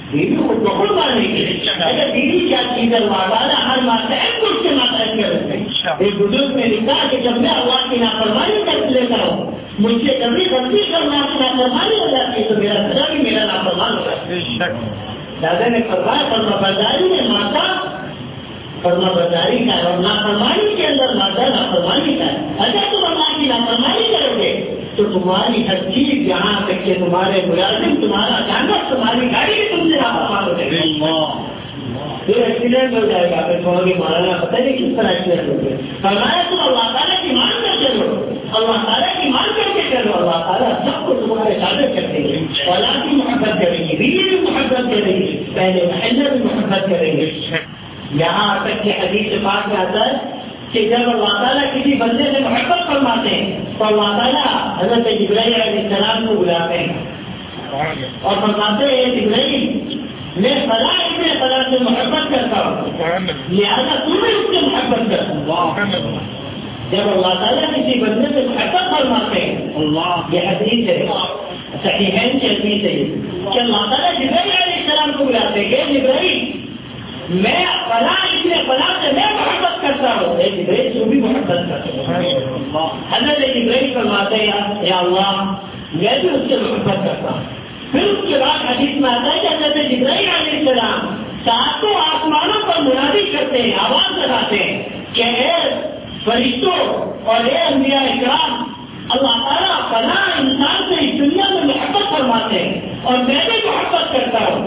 اگر بیوی کیا چیز ہے اللہ تعالیٰ ہر ماتحت کو اس سے ماتحت کر رکھتے ہیں. ایک بزرگ نے لکھا کہ جب میں اللہ کی نافرمانی کر لیتا ہوں مجھ سے کبھی غلطی کرنا کی نافرمانی ہو جاتی ہے تو میرا خدا بھی میرا نافرمان ہو جاتا ہے. دادا نے فرمایا فرما برداری میں ماتا فرما برداری کا ہے اور نافرمانی کے اندر ماتا نافرمانی کا ہے. اگر تم اللہ کی نافرمانی کرو گے تو تمہاری ہر چیز یہاں تک کہ تمہارے ملازم تمہارا جانور تمہاری گاڑی بھی تم سے نافرمان ہو جائے گی. پھر ایکسیڈنٹ ہو جائے گا پھر تمہیں مارانا پتہ نہیں کس طرح ایکسیڈنٹ ہو گیا. فرمایا تم اللہ تعالیٰ کی مان کر چلو اللہ تعالیٰ کی مان کر کے چلو اللہ تعالیٰ سب کو تمہارے ساتھ کر دیں گے. اولاد کی محبت کریں گے بیوی بھی محبت کریں گے پہلے محلہ بھی محبت کریں گے. یہاں تک کہ حدیث پاک میں آتا ہے کہ جب اللہ تعالیٰ کسی بندے سے محبت فرماتے ہیں تو اللہ تعالیٰ حضرت جبرائیل علیہ السلام کو بلاتے ہیں اور فرماتے ہیں جبرائیل میں فلاں اتنے فلاں سے محبت کرتا ہوں لہٰذا تم بھی اس سے محبت کرتا. جب اللہ تعالیٰ کسی بندے سے محبت فرماتے ہیں یہ حدیث ہے صحیحین کی حدیث ہے کہ اللہ تعالیٰ جبرائیل علیہ السلام کو بلاتے ہیں کہ جبرائیل میں فلاں اتنے فلاں سے میں محبت کرتا ہوں. جبرائیل تو بھی محبت کرتا ہوں. حضرت جبرائیل فرماتے ہیں یا اللہ میں بھی اس سے محبت کرتا ہوں. پھر اس کے بعد حدیث میں آتا ہے کہ حضرت جبرائیل علیہ السلام ساتوں آسمانوں پر منادی کرتے ہیں آواز لگاتے ہیں کہ اے فرشتوں اور اے انبیاء اکرام اللہ تعالیٰ فلاں انسان سے اس دنیا میں محبت فرماتے ہیں اور میں بھی محبت کرتا ہوں.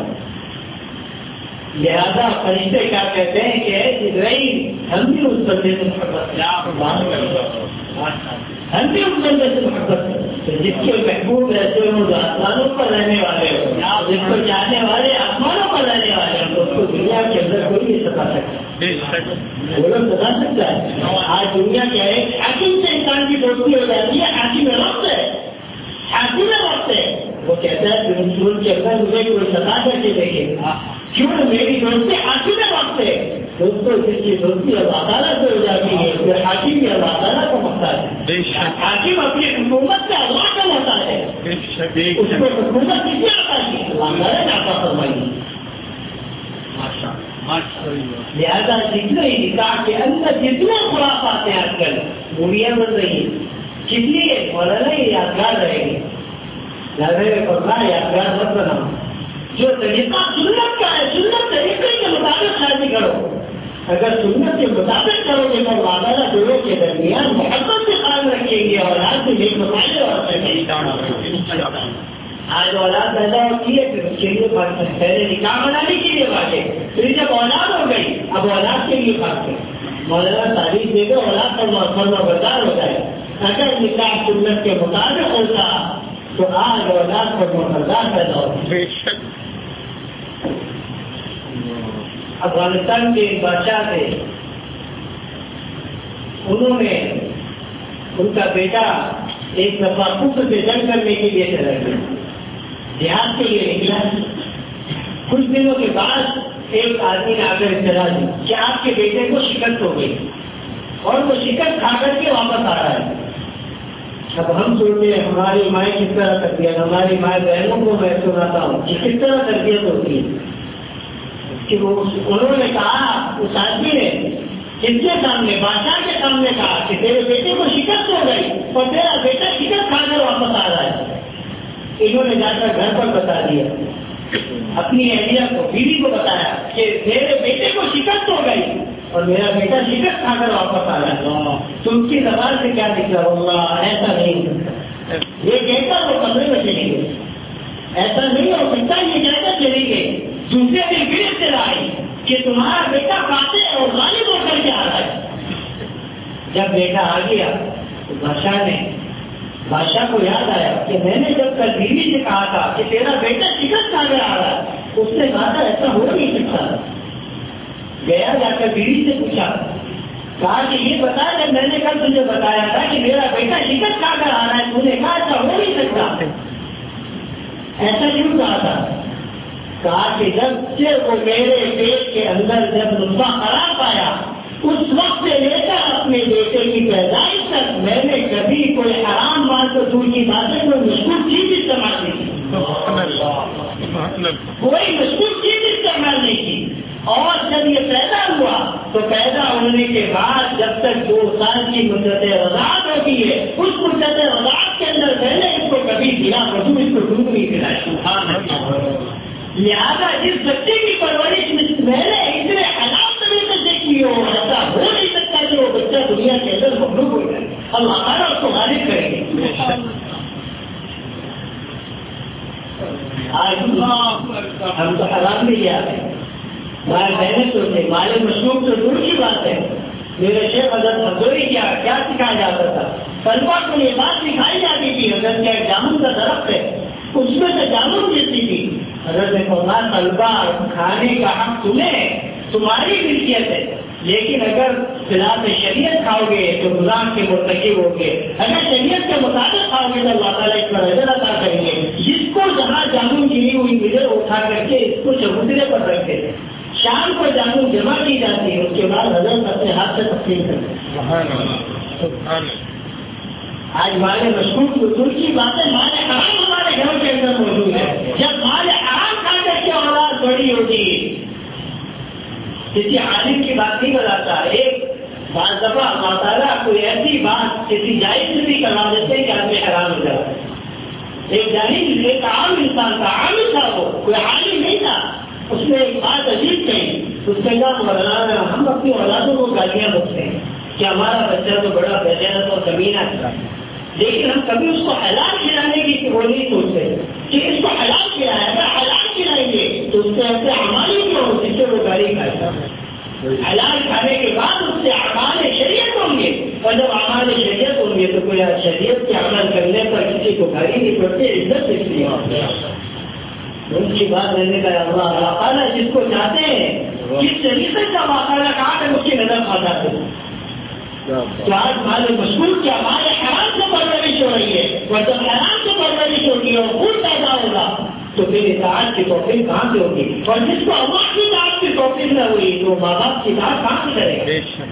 لہذا فرشتے کیا کہتے ہیں کہ اے جبرائیل ہم بھی اس بندے سے محبت ہم بھی اس بندے سے محبت کرتے جس کے محبوب رہتے ہوں جو آسمانوں پر رہنے والے ہوں جس کو چاہنے والے آسمانوں پر رہنے والے ہوں تو اس کو دنیا کے اندر کوئی نہیں ستا سکتا. وہ لوگ ستا سکتا ہے. آج دنیا کیا ہے حاکم سے انسان کی دوستی ہو جاتی ہے. حاکم وقت ہے حاکم وقت ہے وہ کہتا ہے کہ ان کے اندر مجھے کوئی ستا کر کے دیکھے کیوں میری دوستی حاکم وقت ہے. دوستوں جس کی دوستی اللہ تعالیٰ سے ہو جاتی ہے پھر حاکم بھی اللہ تعالیٰ کا محتاج ہے. حاکم اپنی حکومت سے اللہ کا محتاج ہے. اس کو حکومت کسی آتا ہے اللہ تعالیٰ نے عطا فرمائی. لہٰذا جتنے نکاح کے اندر جتنے خرافات ہیں آج کل موویاں بن رہی ہیں کتنی مولانا یادگار رہے گی. یادگار مت بناؤ. جو طریقہ سنت کا ہے سنت طریقے کے مطابق شادی کرو. اگر سنت کے مطابق کرو گے تو اللہ دونوں کے درمیان محبت سے قائم رکھیں گے اور آج سے ایک مسائل اور آج اولاد پیدا ہوتی ہے پھر اس کے لیے پہلے نکاح بنانے کے لیے باتیں پھر جب اولاد ہو گئی اب اولاد کے لیے باتیں مولانا تعریف دے دو اولاد کا فرما بردار ہو جائے. اگر نکاح سنت کے مطابق ہوتا تو آج اولاد فرما بردار پیدا ہوتی. افغانستان کے ایک بادشاہ تھے انہوں نے ان کا بیٹا ایک دفعہ کفر سے جنگ کرنے کے لیے چلا گیا جہاد کے لیے نکلا. کچھ دنوں کے بعد ایک آدمی نے آ کر اطلاع دی کہ آپ کے بیٹے کو شکست ہو گئی اور وہ شکست کھا کر کے واپس آ رہا ہے. اب ہم سوچتے ہیں ہماری مائیں کس طرح تربیت ہماری مائیں بہنوں کو میں سناتا ہوں کہ کس طرح تربیت ہوتی ہے کہ انہوں نے کہا اس آدمی نے اس کے سامنے بادشاہ کے سامنے کہا کہ تیرے بیٹے کو شکست ہو گئی اور تیرا بیٹا شکست کھا کر واپس آ رہا ہے. انہوں نے جا کر گھر پر بتا دیا اپنی اہلیہ کو بیوی کو بتایا کہ میرے بیٹے کو شکست ہو گئی اور میرا بیٹا شکست کھا کر واپس آ رہا ہے. تو ان کی زبان سے کیا نکلا اللہ ایسا نہیں ہو سکتا. یہ کہہ کر وہ کمرے میں چلی گئی. ایسا نہیں ہو سکتا یہ کہہ کر چلی گئی. دوسرے دن پھر اطلاع آئی کہ تمہارا بیٹا فاتح اور غالب ہو کر کے آ رہا ہے. جب بیٹا آ گیا تو بادشاہ کو یاد آیا کہ میں نے جب کل بیوی سے کہا تھا کہ تیرا بیٹا شکست کھا کر آ رہا ہے اس نے کہا تھا ایسا ہو نہیں سکتا. گیا جا کر بیوی سے پوچھا کہا کہ یہ بتا جب میں نے کل تجھے بتایا تھا کہ میرا بیٹا شکست کھا کر آ رہا ہے تو نے کہا ایسا ہو نہیں سکتا. ایسا کیوں کہا تھا؟ کہا کہ جب سے وہ میرے پیٹ کے اندر جب نسخہ خراب آیا اس وقت سے لے کر اپنے بیٹے کی پیدائش تک میں نے کبھی کوئی حرام مال تو دور کی باتیں کوئی مشکل چیز استعمال نہیں کی. کوئی مشکل چیز استعمال خیال نہیں کی. اور جب یہ پیدا ہوا تو پیدا ہونے کے بعد جب تک 2 سال کی مدت رضاعت ہوتی ہے اس مدت رضاعت کے اندر پہلے اس کو کبھی بنا وضو اس کو دودھ نہیں پلایا. لہٰذا جس بچے کی پرورش پہلے اتنے حالات طریقے سے کی ہو ایسا ہو نہیں سکتا کہ وہ بچہ دنیا کے اندر مخلوق ہو جائے. اللہ تعالیٰ اس کو غالب کریں گے. آج ہم تو حرام بھی لے آتے ہیں مال محنت ہوتے مال مشروب تو دور کی بات ہے. میرے شیخ حضرت حضوری کیا سکھایا جاتا تھا. طلبا کو یہ بات سکھائی جاتی تھی حضرت کیا جامن کا درخت ہے اس میں سے جامن ملتی تھی. حضرت نے فرمایا طلبا کھانے کا حق تمہیں تمہاری ملکیت ہے لیکن اگر خلاف شریعت کھاؤ گے تو گناہ کے مرتکب ہو گے. اگر شریعت کے مطابق کھاؤ گے تو اللہ تعالیٰ اس پر اجر عطا کریں گے. جس کو جہاں جامن گری ہوئی ملے اٹھا کر کے اس کو چبوترے پر رکھتے تھے. شام کو جامن جمع کی جاتی ہے اس کے بعد حضرت اپنے ہاتھ سے تقسیم کرتے ہیں. آج مال مشہور بزرگ کی باتیں مال حرام ہمارے گھروں کے اندر موجود ہے. جب مال حرام کھا کر کے اولاد بڑی ہوگی کسی عالم کی بات نہیں بتاتا. ایک بعض دفعہ اللہ تعالیٰ کوئی ایسی بات کسی جائز بھی کروا دیتے کہ آدمی حرام ہو جاتا ہے. ایک جاہل ایک عام انسان تھا عامل تھا وہ کوئی عالم نہیں تھا. اس نے ایک بات عجیب کہی. اس نے کہا مولانا ہم اپنی اولادوں کو گالیاں بکتے ہیں کہ ہمارا بچہ تو بڑا بےغیرت اور کمینہ ہے لیکن ہم کبھی اس کو حلال کھلانے کی وہ نہیں سوچتے کہ اس کو حلال کھلایا اگر حلال کھلائیں گے تو اس سے ایسے عمالی کیوں جس سے وہ گالی کھائے. حلال کھانے کے بعد اس سے اعمال شریعت ہوں گے اور جب اعمال شریعت ہوں گے تو کوئی شریعت کے عمل کرنے پر کسی کو گالی نہیں پڑتی عزت اس لیے ہوتی ہے. ان کی بات لینے کا اللہ تعالیٰ جس کو چاہتے ہیں جس طریقے کا واقعہ کہا کہ اس کی نظر کھا جاتے ہیں. تو آج مال مشہور کیا مال حرام سے پرورش ہو رہی ہے اور جب حرام سے پرورش ہوگی اور خود پیدا ہوگا تو پھر اطاعت کی توفیق کہاں سے ہوگی. اور جس کو اللہ کی اطاعت کی توفیق نہ ہوئی تو ماں باپ کی اطاعت کہاں سے کرے گا.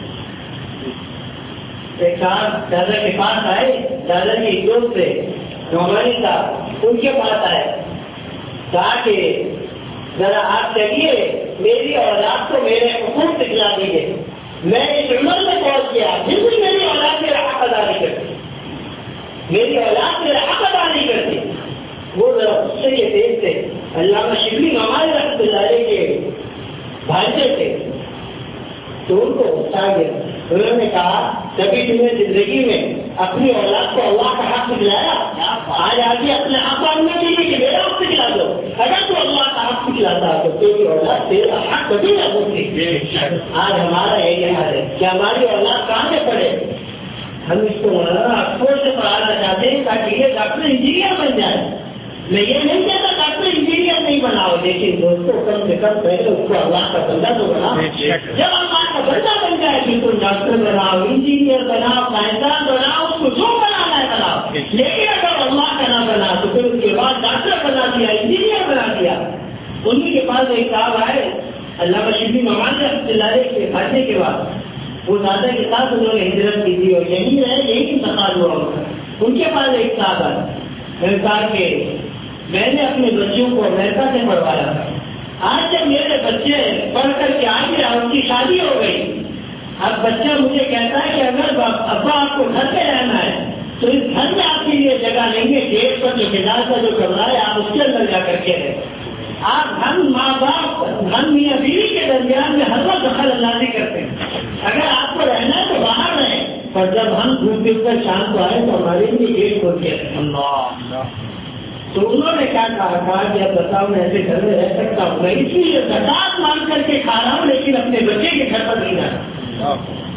ایک صاحب دادا کے پاس آئے. دادا کے ایک دوست تھے نعمانی صاحب ان کے پاس آئے کہا کہ ذرا آپ چلیے میری اولاد کو میرے حقوق دکھلا دیجیے. میں اس عمر میں پہنچ گیا بالکل میری اولاد میرا حق ادا نہیں کرتی. میری اولاد میرا حق ادا نہیں کرتی. وہ ذرا غصے کے تیز تھے. علامہ شبلی ہمارے رحمۃ اللہ علیہ کے بھائی تھے تو ان کو غصہ آ گیا. انہوں نے کہا کبھی تمہیں زندگی میں اپنی اولاد کو اللہ کا حق دکھلایا؟ آج آگے اپنے حق مانگنے کے لیے کہ میرا حق دکھلا دو. اگر تو اللہ کا حق دکھلاتا تو تیری اولاد تیرا حق کبھی نہ ہوتی. آج ہمارا یہی حال ہے کہ ہماری اولاد کہاں سے پڑھے. ہم اس کو مولانا افسوس سے پڑھانا چاہتے ہیں تاکہ یہ ڈاکٹر انجینئر بن جائے. میں یہ نہیں کہتا ڈاکٹر انجینئر نہیں بناؤ لیکن دوستوں کم سے کم پہلے اس کو اللہ کا بندہ تو بناؤ. جب اللہ کا بندہ بن جائے پھر تم ڈاکٹر بناؤ انجینئر بناؤ سائنسدان بناؤ اس کو جو بنانا ہے بناؤ. لیکن اگر اللہ کا نہ بنا تو پھر اس کے بعد ڈاکٹر بنا دیا انجینئر بنا دیا. انہیں کے پاس ایک صاحب آئے علامہ شبلی ممان رحمۃ اللہ علیہ کے فاتحے کے بعد وہ دادا کے ساتھ انہوں نے ہجرت کی تھی اور یہی رہے یہی انتقال ہوا ہوگا. ان کے پاس ایک صاحب آئے میں نے اپنے بچوں کو امریکہ سے پڑھوایا تھا. آج جب میرے بچے پڑھ کر کے آ گئے ان کی شادی ہو گئی. اب بچہ مجھے کہتا ہے کہ اگر ابا آپ کو گھر پہ رہنا ہے تو اس گھر میں آپ کے لیے جگہ لیں گے. گیٹ پر جو کردار کا جو کمرہ ہے آپ اس کے اندر جا کر کے رہیں. آپ ہم ماں باپ ہم میاں بیوی کے درمیان میں ہر وقت دخل اندازی کرتے ہیں. اگر آپ کو رہنا ہے تو باہر رہیں پر جب ہم گھوم پھر کر شام کو آئے تو ہمارے لیے گیٹ کھول کے رہیں. تو انہوں نے کیا کہا کہ اب بتاؤ میں ایسے گھر میں رہ سکتا ہوں. میں اس لیے زکات مانگ کر کے کھا رہا ہوں لیکن اپنے بچے کے گھر پر نہیں رہا.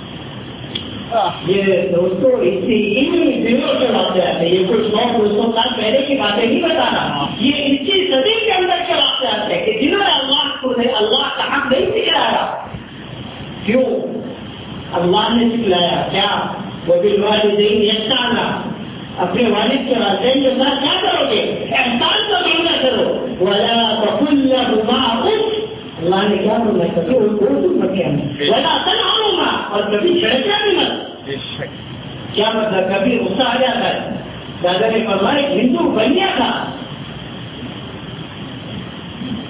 یہ دوستوں انہیں دنوں سے واقعات ہے. یہ کچھ 100-200 سال پہلے کی باتیں نہیں بتا رہا. یہ 21 صدی کے اندر کے واقعات ہے کہ جنہوں نے اللہ کا حق نہیں سکھلایا. کیوں اللہ نے سکھلایا کیا وہ بالوالدین احسانا. اپنے والد کے والدین کے ساتھ کیا کرو گے احسان کا معاملہ کرو. ولا تقل لهما اف. اللہ نے کیا بولا کبھی ان کو تم رکھے ہمیں ولا تنهرهما اور کبھی چھڑکنا بھی مت. کیا مطلب کبھی غصہ آ جاتا ہے. دادا نے فرمایا ہندو بنیا تھا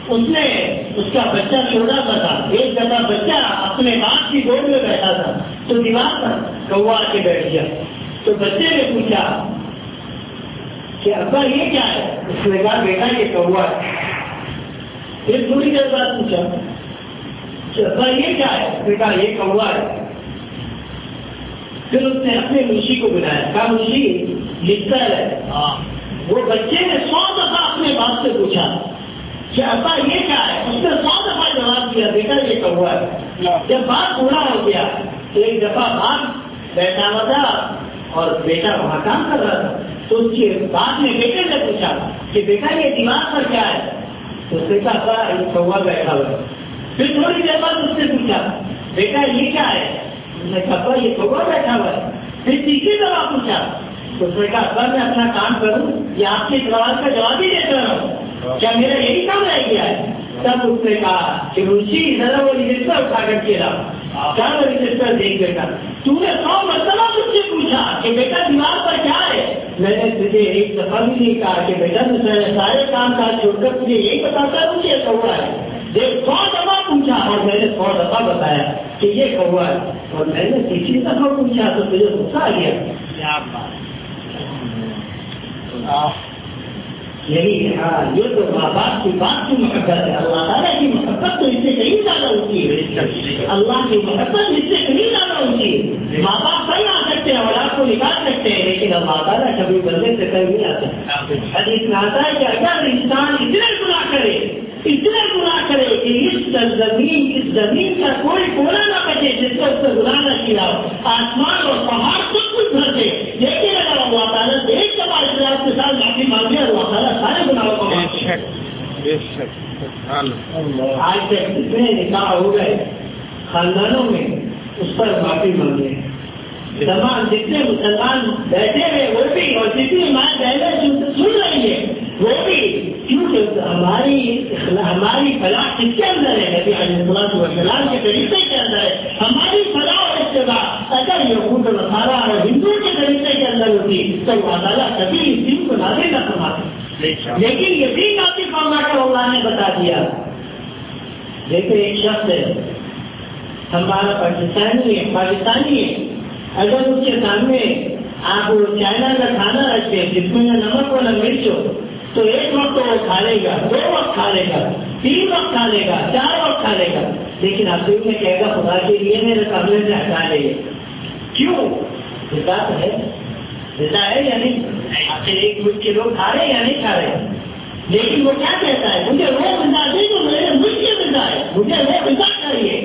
اس نے اس کا بچہ چھوڑا تھا. ایک دفعہ بچہ اپنے باپ کی گود میں بیٹھا تھا تو دیوار پر کوا کے بیٹھ گیا. تو بچے نے پوچھا کہ ابا یہ کیا ہے؟ اس نے کہا بیٹا یہ کوا ہے. پھر تھوڑی دیر بعد پوچھا کہ ابا یہ کیا ہے؟ اس نے کہا یہ کوا ہے. پھر اس نے اپنے منشی کو بلایا, کہا منشی لکھتا ہے. وہ بچے نے 100 دفعہ اپنے باپ سے پوچھا کہ ابا یہ کیا ہے؟ اس نے 100 دفعہ جواب دیا بیٹا یہ کوا ہے. جب باپ بوڑھا ہو گیا تو ایک دفعہ باپ بیٹھا ہوا تھا اور بیٹا وہاں کام کر رہا تھا, تو اس کے باپ نے بیٹے سے پوچھا کہ بیٹا یہ دیوار پر کیا ہے؟ تو اس نے کہا ابا یہ کوا بیٹھا ہوا ہے. پھر تھوڑی دیر بعد اس نے پوچھا بیٹا یہ کیا ہے؟ اس نے کہا ابا یہ کوا بیٹھا ہوا ہے. پھر تیسری دفعہ پوچھا تو اس نے کہا ابا میں اپنا کام کروں یا آپ کے سوال کا جواب ہی دیتا رہوں, کیا میرا یہی کام رہ گیا ہے؟ تب اس نے کہا کہ منشی ذرا وہ رجسٹر اٹھا کر کے رہا, کیا وہ رجسٹر دیکھ بیٹا تو نے 100 مرتبہ مجھ سے پوچھا کہ بیٹا دیوار پر کیا ہے, میں نے تجھے ایک دفعہ بھی نہیں کہا کہ بیٹا میں سارے کام کاج چھوڑ کر تجھے یہی بتاتا ہوں کہ یہ کوا ہے. دیکھ 100 دفعہ پوچھا اور میں نے 100 دفعہ بتایا کہ یہ کوا ہے, اور میں نے تیسری دفعہ پوچھا تو تجھے غصہ آ گیا. یہی ہے یہ تو ماں باپ کی بات کی محبت ہے. اللہ تعالیٰ کی محبت تو اس سے کہیں زیادہ ہوتی ہے. اللہ کی محبت اس سے کہیں زیادہ ہوتی ہے. ماں باپ کہیں آ سکتے ہیں, اولاد کو نکال سکتے ہیں, لیکن اللہ تعالیٰ کبھی بندے سے کہیں نہیں آتے. حدیث میں آتا ہے کہ اگر انسان اتنے گناہ کرے کہ اس زمین کا کوئی کونا نہ بچے جس سے اس سے گناہ نہ کیا ہو, آسمان اور پہاڑ کچھ بھر دے, لیکن اگر اللہ تعالیٰ سے ایک دفعہ اخلاص کے ساتھ معافی مانگے اللہ تعالیٰ سارے گناہوں کو معاف کرے. آج تک کتنے نکاح ہو گئے خاندانوں میں اس پر معافی مانگے. تمام جتنے مسلمان بیٹھے ہیں وہ بھی, اور جتنی ماں بہنیں سن رہی ہے وہ بھی, کیونکہ ہماری فلاح کس کے اندر ہے؟ نبی علیہ الصلوۃ والسلام کے طریقے کے اندر ہے. ہماری فلاح اور اتباع اگر یہود و نصارا اور ہندوؤں کے طریقے کے اندر ہوتی تو اللہ تعالیٰ کبھی اس دن کو نازل نہ فرماتے. لیکن یہ بھی نازل فرما کر اللہ نے بتا دیا. دیکھیں ایک شخص ہے ہمارا پاکستانی ہے, اگر اس کے سامنے آپ چائنا کا کھانا رکھتے ہیں جس میں نہ نمک ہو نہ مرچ ہو تو ایک وقت وہ کھا لے گا, 2 وقت کھا لے گا, 3 وقت کھا لے گا, 4 وقت کھا لے گا. لیکن آپ دل میں کہے گا خدا کے لیے میرے سامنے سے ہٹا لے. کیوں؟ رضا ہے یا نہیں؟ آخر ایک ملک کے لوگ کھا رہے یا نہیں کھا رہے, لیکن وہ کیا کہتا ہے مجھے وہ غذا دے جو میرے ملک کی غذا ہے, مجھے وہ غذا چاہیے.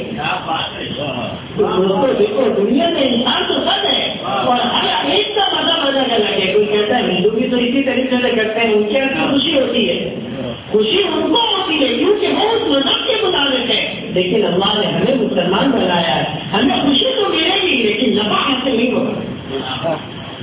دیکھو دنیا میں انسان تو سب ہے اور ہر ایک کا مذہب الگ الگ ہے. کوئی کہتا ہے ہندو بھی تو اسی طریقے سے کرتے ہیں, ان کے اندر خوشی ہوتی ہے, خوشی ان کو ہوتی ہے کیونکہ وہ اس مذہب کے مطابق ہے. لیکن اللہ نے ہمیں مسلمان بنایا ہے, ہمیں خوشی تو ملے گی لیکن نفع حاصل نہیں ہوگا.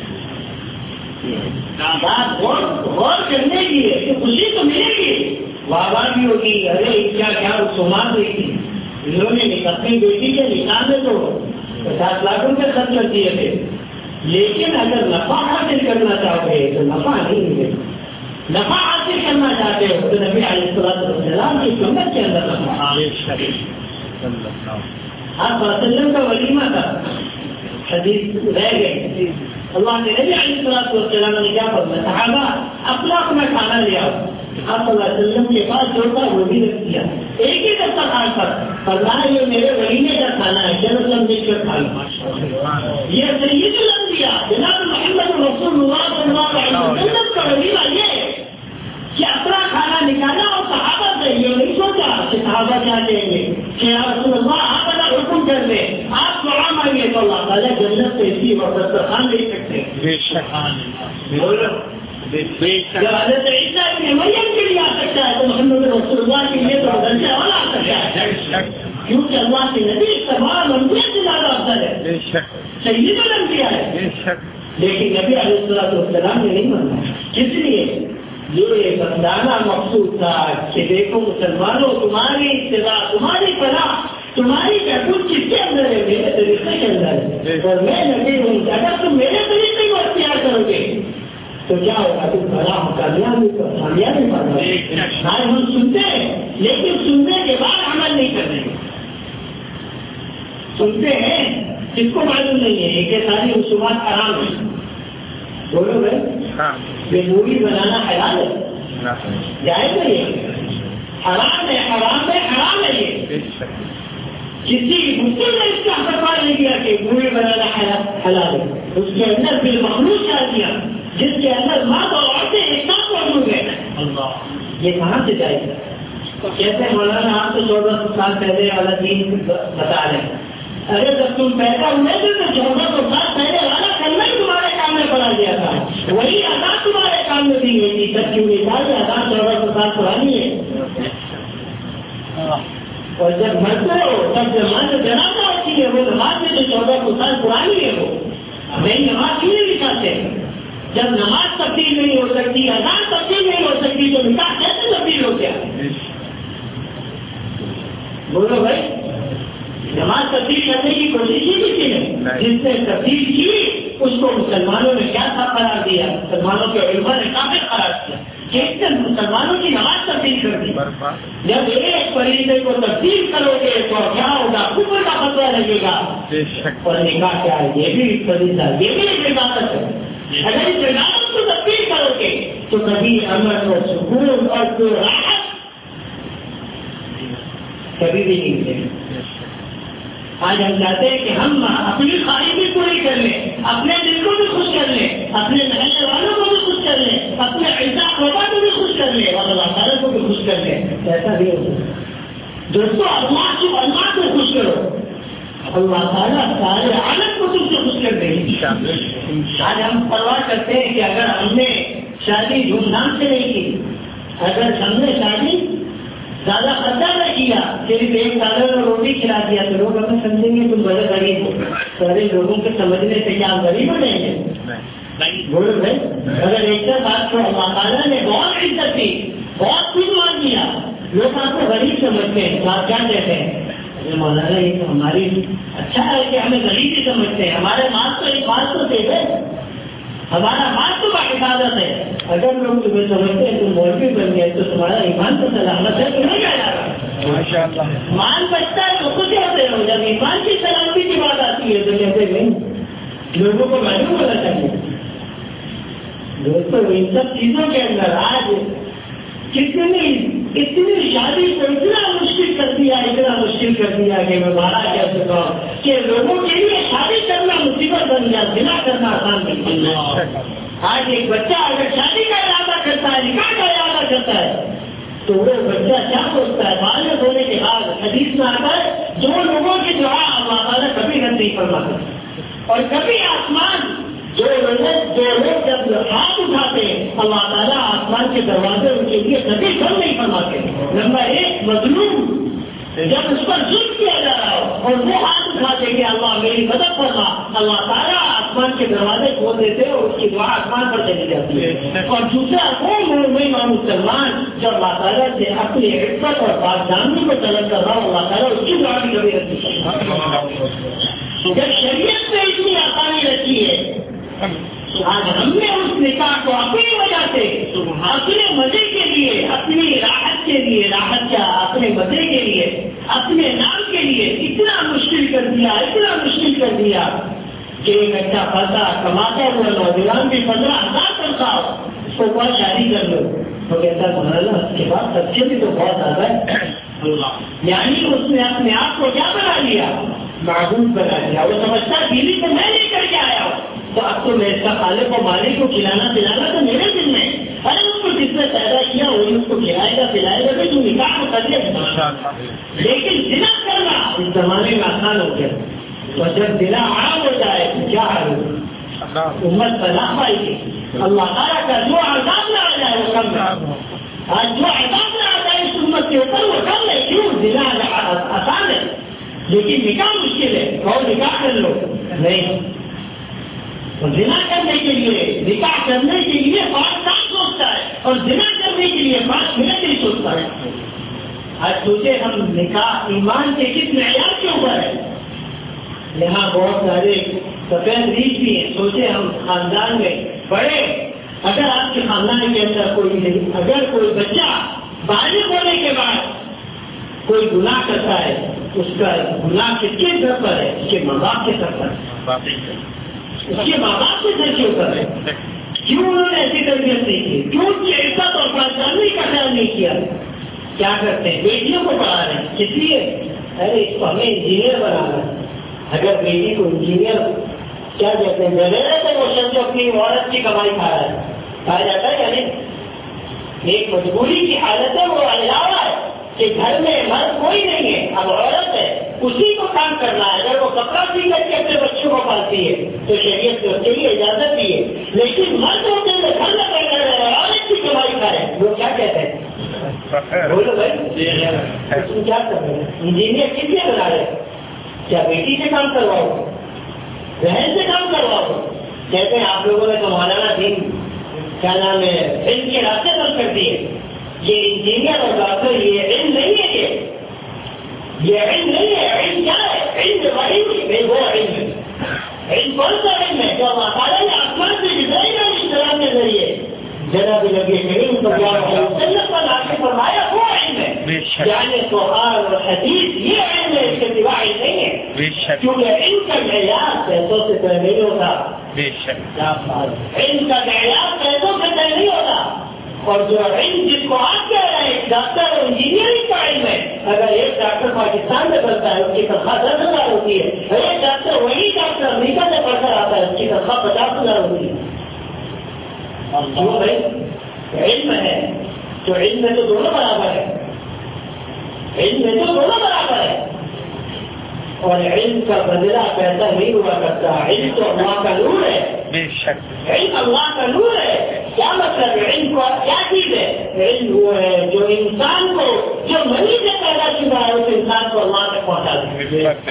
بات غور کرنے کی ہے کہ خوشی تو ملے گی, واہ بھی ہوگی, ارے کیا کیا سومان ہوئی تھی انہوں نے اپنی بیٹی کے نکاح میں تو 50 لاکھ روپے خرچ کر دیے تھے, لیکن اگر نفع حاصل کرنا چاہتے ہیں تو نفع نہیں ملے. نفع حاصل کرنا چاہتے ہو تو نبی علیہ الصلوۃ والسلام کی سنت کے اندر آپ وسلم کا ولیمہ تھا, حدیث رہ گئے. اللہ نے نبی علیہ الصلوۃ والسلام نے کیا فرمایا, صحابہ اپنا اپنا کھانا لے آؤ. آپ صلی اللہ علیہ وسلم کے پاس جو تھا وہ بھی رکھ دیا, ایک ہی دسترخوان پر فرمایا یہ میرے ولیمے کا کھانا ہے, چلو سب مل کر کھا لو. یہ سید الانبیاء جناب محمد رسول اللہ صلی اللہ علیہ وسلم کا ولیمہ یہ کہ اپنا کھانا نکالا اور صحابہ سے یہ نہیں سوچا کہ صحابہ کیا کہیں گے کہ یا رسول اللہ آپ ادا حکم کر دیں, آپ دعا مانگے تو اللہ تعالیٰ جنت سے اسی وقت دسترخوان لے سکتے ہیں. جب حضرت عیسیٰ ابن مریم کے لیے آ سکتا ہے تو محمد رسول اللہ کے لیے تو درجہ والا آ سکتا ہے, کیونکہ اللہ کے نبی تمام انبیاء سے زیادہ افضل ہے, سید الانبیاء ہے. لیکن نبی علیہ الصلوۃ والسلام نے نہیں مانا. کس لیے؟ یہ بندانہ مقصود تھا کہ دیکھو مسلمانوں تمہاری اتباع, تمہاری فلاح, تمہاری محبوب کس کے اندر ہے؟ میرے طریقے کے اندر ہے, اور میں نبی ہوں. اگر تم میرے طریقے کو اختیار کرو گے تو کیا ہوگا, تم بڑا کامیابی پانا. آج ہم سنتے ہیں لیکن سننے کے بعد عمل نہیں کرنے کے. سنتے ہیں کس کو معلوم نہیں ہے کہ ساری رسومات حرام ہے. بولو بھائی یہ مووی بنانا حلال ہے جائز ہے؟ یہ حرام ہے حرام ہے حرام ہے. یہ کسی مسلم نے اس کا حقدار نہیں کیا کہ مووی بنانا حلال ہے. اس کے اندر بالمخلوق کیا کیا جس کے اندر مرد اور عورتیں ایک ساتھ موجود ہیں. یہ کہاں سے جائے گا؟ کہتے ہیں مولانا آپ تو 1400 سال پہلے والا دین بتا رہے ہیں. اگر جب تم پیدا ہوئے تھے تو 1400 سال پہلے والا کلمہ ہی تمہارے کام میں پڑا گیا تھا. وہی آزاد تمہارے کام میں دی گئی تھی. سب کیوں نہیں تھا کہ آزاد 1400 سال پرانی ہے. اور جب مرتے ہو تب جماعت جنازہ ہوتی ہے وہ نماز میں جو 1400 سال پرانی ہے وہ ہمیں نماز کیوں نہیں دکھاتے؟ جب نماز تبدیل نہیں ہو سکتی اذان تبدیل نہیں ہو سکتی تو نکاح کیسے تبدیل ہو گیا؟ بولو بھائی نماز تبدیل کرنے کی کوشش ہی کسی نے. جس نے تبدیل کی اس کو مسلمانوں نے کیا قرار دیا؟ مسلمانوں کے علماء نے کافر قرار دیا کہ اس نے مسلمانوں کی نماز تبدیل کر دی. جب ایک فریضے کو تبدیل کرو گے تو کیا ہوگا؟ کفر کا خطرہ لگے گا. اور نکاح کیا ہے؟ یہ بھی فریضہ یہ بھی ایک عبادت ہے. اگر اس عبادت کو تبدیل کرو گے تو کبھی امن اور سکون اور کوئی راحت کبھی بھی نہیں ملے گی. آج ہم چاہتے ہیں کہ ہم اپنی خواہش بھی پوری کر لیں, اپنے دل کو بھی خوش کر لیں, اپنے محلے والوں کو بھی خوش کر لیں, اپنے عزا قربا کو بھی خوش کر لیں اور اللہ تعالیٰ کو بھی خوش کر لیں. ایسا بھی ہو دوستوں, اللہ کو خوش کرو, اللہ تعالیٰ سارے عالم کو تم سے خوش کر دیں گے. آج ہم پرواہ کرتے ہیں کہ اگر ہم نے شادی دھوم دھام سے نہیں کی, اگر ہم نے شادی زیادہ خرچہ نہ کیا, صرف ایک ڈالر میں روٹی کھلا دیا تو لوگ ہمیں سمجھیں گے تم بڑے غریب ہو. سارے لوگوں کے سمجھنے سے کیا ہم غریب ہو جائیں گے؟ بولو بھائی, اگر ایک بات کو اللہ تعالیٰ نے بہت عزت دی, بہت کچھ مان دیا, لوگ آپ کو غریب سمجھتے ہیں تو آپ کیا کہتے ہیں؟ مولانا یہ تو ہماری اچھا ہے کہ ہمیں غریب ہی سمجھتے ہیں, ہمارے مال تو ایک بات تو دے دے, ہمارا مال تو حفاظت ہے. اگر لوگ تمہیں سمجھتے ہیں تم مولوی بن گئے تو تمہارا ایمان تو سلامت ہے, تمہیں کیا جا رہا مال بچتا ہے تو خوش ہوتے ہو. جب ایمان کی سلامتی کی بات آتی ہے تو کہتے نہیں, لوگوں کو معلوم ہونا چاہیے. دوستوں, ان سب چیزوں کے اندر آج اتنی شادی کو اتنا مشکل کر دیا کہ میں مارا کہہ سکتا ہوں کہ لوگوں کے لیے شادی کرنا مصیبت بن گیا, بنا کرنا آسان بن گیا. آج ایک بچہ اگر شادی کا ارادہ کرتا ہے, نکاح کا ارادہ کرتا ہے, تو وہ بچہ کیا سوچتا ہے؟ بالغ ہونے کے بعد حدیث میں آتا ہے جو لوگوں کی دعا اللہ تعالیٰ کبھی رد نہیں فرماتا, اور کبھی آسمان جو لوگ جب ہاتھ اٹھاتے ہیں اللہ تعالیٰ آسمان کے دروازے ان کے لیے کبھی بند نہیں فرماتے. نمبر ایک, مظلوم جب اس پر ظلم کیا جا رہا ہو اور وہ ہاتھ اٹھاتے کہ اللہ میری مدد فرما, اللہ تعالیٰ آسمان کے دروازے کھول دیتے اور اس کی دعا آسمان پر چلی جاتی ہے. اور دوسرا وہ مسلمان جو اللہ تعالیٰ سے اپنی عزت اور پاکدامنی کو طلب کر رہا ہو, اللہ تعالیٰ اس کی دعا بھی کبھی رد نہیں کرتا. جب شریعت میں اتنی آسانی رکھی ہے, آج ہم نے اس نکاح کو اپنی وجہ سے اپنے مزے کے لیے, اپنی راحت کے لیے, راحت کیا اپنے مزے کے لیے, اپنے نام کے لیے اتنا مشکل کر دیا کہ ایک اچھا پیسہ کماتا ہوا نوجوان بھی 15,000 کرتا ہو, اس کو بہت شادی کر لو تو کہتا ہے اس کے بعد خرچے بھی تو بہت زیادہ ہے. یعنی اس نے اپنے آپ کو کیا بنا لیا؟ معبود بنا لیا. وہ سمجھتا بیوی کو میں لے کر کے آیا ہوں تو اب تو میں اس کا خالق و مالک کو کھلانا پلانا تو میرے دل میں, ارے اس کو جس نے پیدا کیا وہی اس کو کھلائے گا پلائے گا, تو نکاح کو کر لیا. لیکن زنا کرنا اس زمانے میں آسان ہو گیا, اور جب زنا عام ہو جائے تو کیا حال ہوگا؟ امت پناہ پائے گی. اللہ تعالیٰ کا جو عذاب نہ آ جائے وہ کم ہے. آج جو عذاب نہ آ جائے اس امت کے اوپر وہ کم ہے. کیوں؟ زنا آسان ہے لیکن نکاح مشکل ہے. اور نکاح کر لو نہیں, زنا کرنے کے لیے, نکاح کرنے کے لیے 5 سال سوچتا ہے, اور زنا کرنے کے لیے 5 منٹ ہی سوچتا ہے. آج سوچے ہم نکاح ایمان کے کس معیار کے اوپر ہے. یہاں بہت سارے سفید ریچھ بھی ہیں. سوچے ہم خاندان میں بڑے, اگر آپ کے خاندان کے اندر کوئی نہیں, اگر کوئی بچہ بالغ ہونے کے بعد کوئی گناہ کرتا ہے اس کا گناہ کس کے گھر پر ہے؟ اس کے ماں باپ کے سر پر، اس کے ماں باپ کے سر کے اوپر ہے۔ کیوں انہوں نے ایسی تربیت نہیں کی؟ کیوں اس کی عزت اور پہچاننے کا خیال نہیں کیا؟ کیا کرتے ہیں؟ بیٹیوں کو پڑھا رہے ہیں، کس لیے؟ ارے اس کو ہمیں انجینئر بنانا ہے۔ اگر بیٹی کو انجینئر کیا کہتے ہیں بغیر تو وہ شخص اپنی عورت کی کمائی کھا رہا ہے، کہا جاتا ہے یعنی ایک مجبوری کی حالت ہے، وہ علاوہ ہے کہ گھر میں مرد کوئی نہیں ہے، اب عورت ہے، اسی کو کام کرنا ہے۔ اگر وہ کپڑا سی کر کے اپنے بچوں کو پالتی ہے تو شریعت نے اس کے لیے اجازت دی ہے، لیکن مرد ہوتے ہوئے گھر میں بیٹھا رہے اور عورت کی کمائی کھائے، وہ کیا کہتے ہیں؟ بولو بھائی تم کیا کر رہے ہیں؟ انجینئر کس لیے بنا رہے؟ کیا بیٹی سے کام کرواؤ؟ بہن سے کام کرواؤ؟ کہتے ہیں آپ لوگوں نے تو مولانا دین کیا نام ہے علم کے راستے بند کر دیے۔ یہ انجینئر اور ڈاکٹر یہ علم نہیں ہے، یہ علم نہیں ہے۔ علم کیا ہے؟ علم علم وہ علم ہے۔ علم کون سا علم ہے؟ جو اللہ تعالیٰ نے آسمان سے جبرائیل علیہ السلام کے ذریعے جناب نبی کریم صلی اللہ علیہ وسلم پر نازل فرمایا، وہ علم ہے۔ یعنی قرآن اور حدیث یہ علم ہے، اس کے سوا علم نہیں ہے۔ کیونکہ علم کا معیار پیسوں سے طے نہیں ہوتا، علم کا معیار پیسوں سے طے نہیں ہوتا۔ اور جو علم جس کو آپ کہہ رہے ہیں ڈاکٹر اور انجینئرنگ کا علم ہے، اگر ایک ڈاکٹر پاکستان میں بنتا ہے اس کی تنخواہ 10,000 ہوتی ہے، ایک ڈاکٹر وہی ڈاکٹر امریکہ سے پڑھ کر آتا ہے اس کی تنخواہ 50,000 ہوتی ہے۔ بھائی علم ہے تو علم میں تو دونوں برابر ہے، علم میں تو دونوں برابر ہے۔ اور علم کا بدلہ پیسہ نہیں ہوا کرتا، علم تو اللہ کا نور ہے، علم اللہ کا نور ہے۔ کیا مطلب ہے؟ علم کو کیا چیز ہے؟ علم وہ ہے جو انسان کو جو منی سے پیدا شدہ ہے اس انسان کو اللہ تک پہنچا دے۔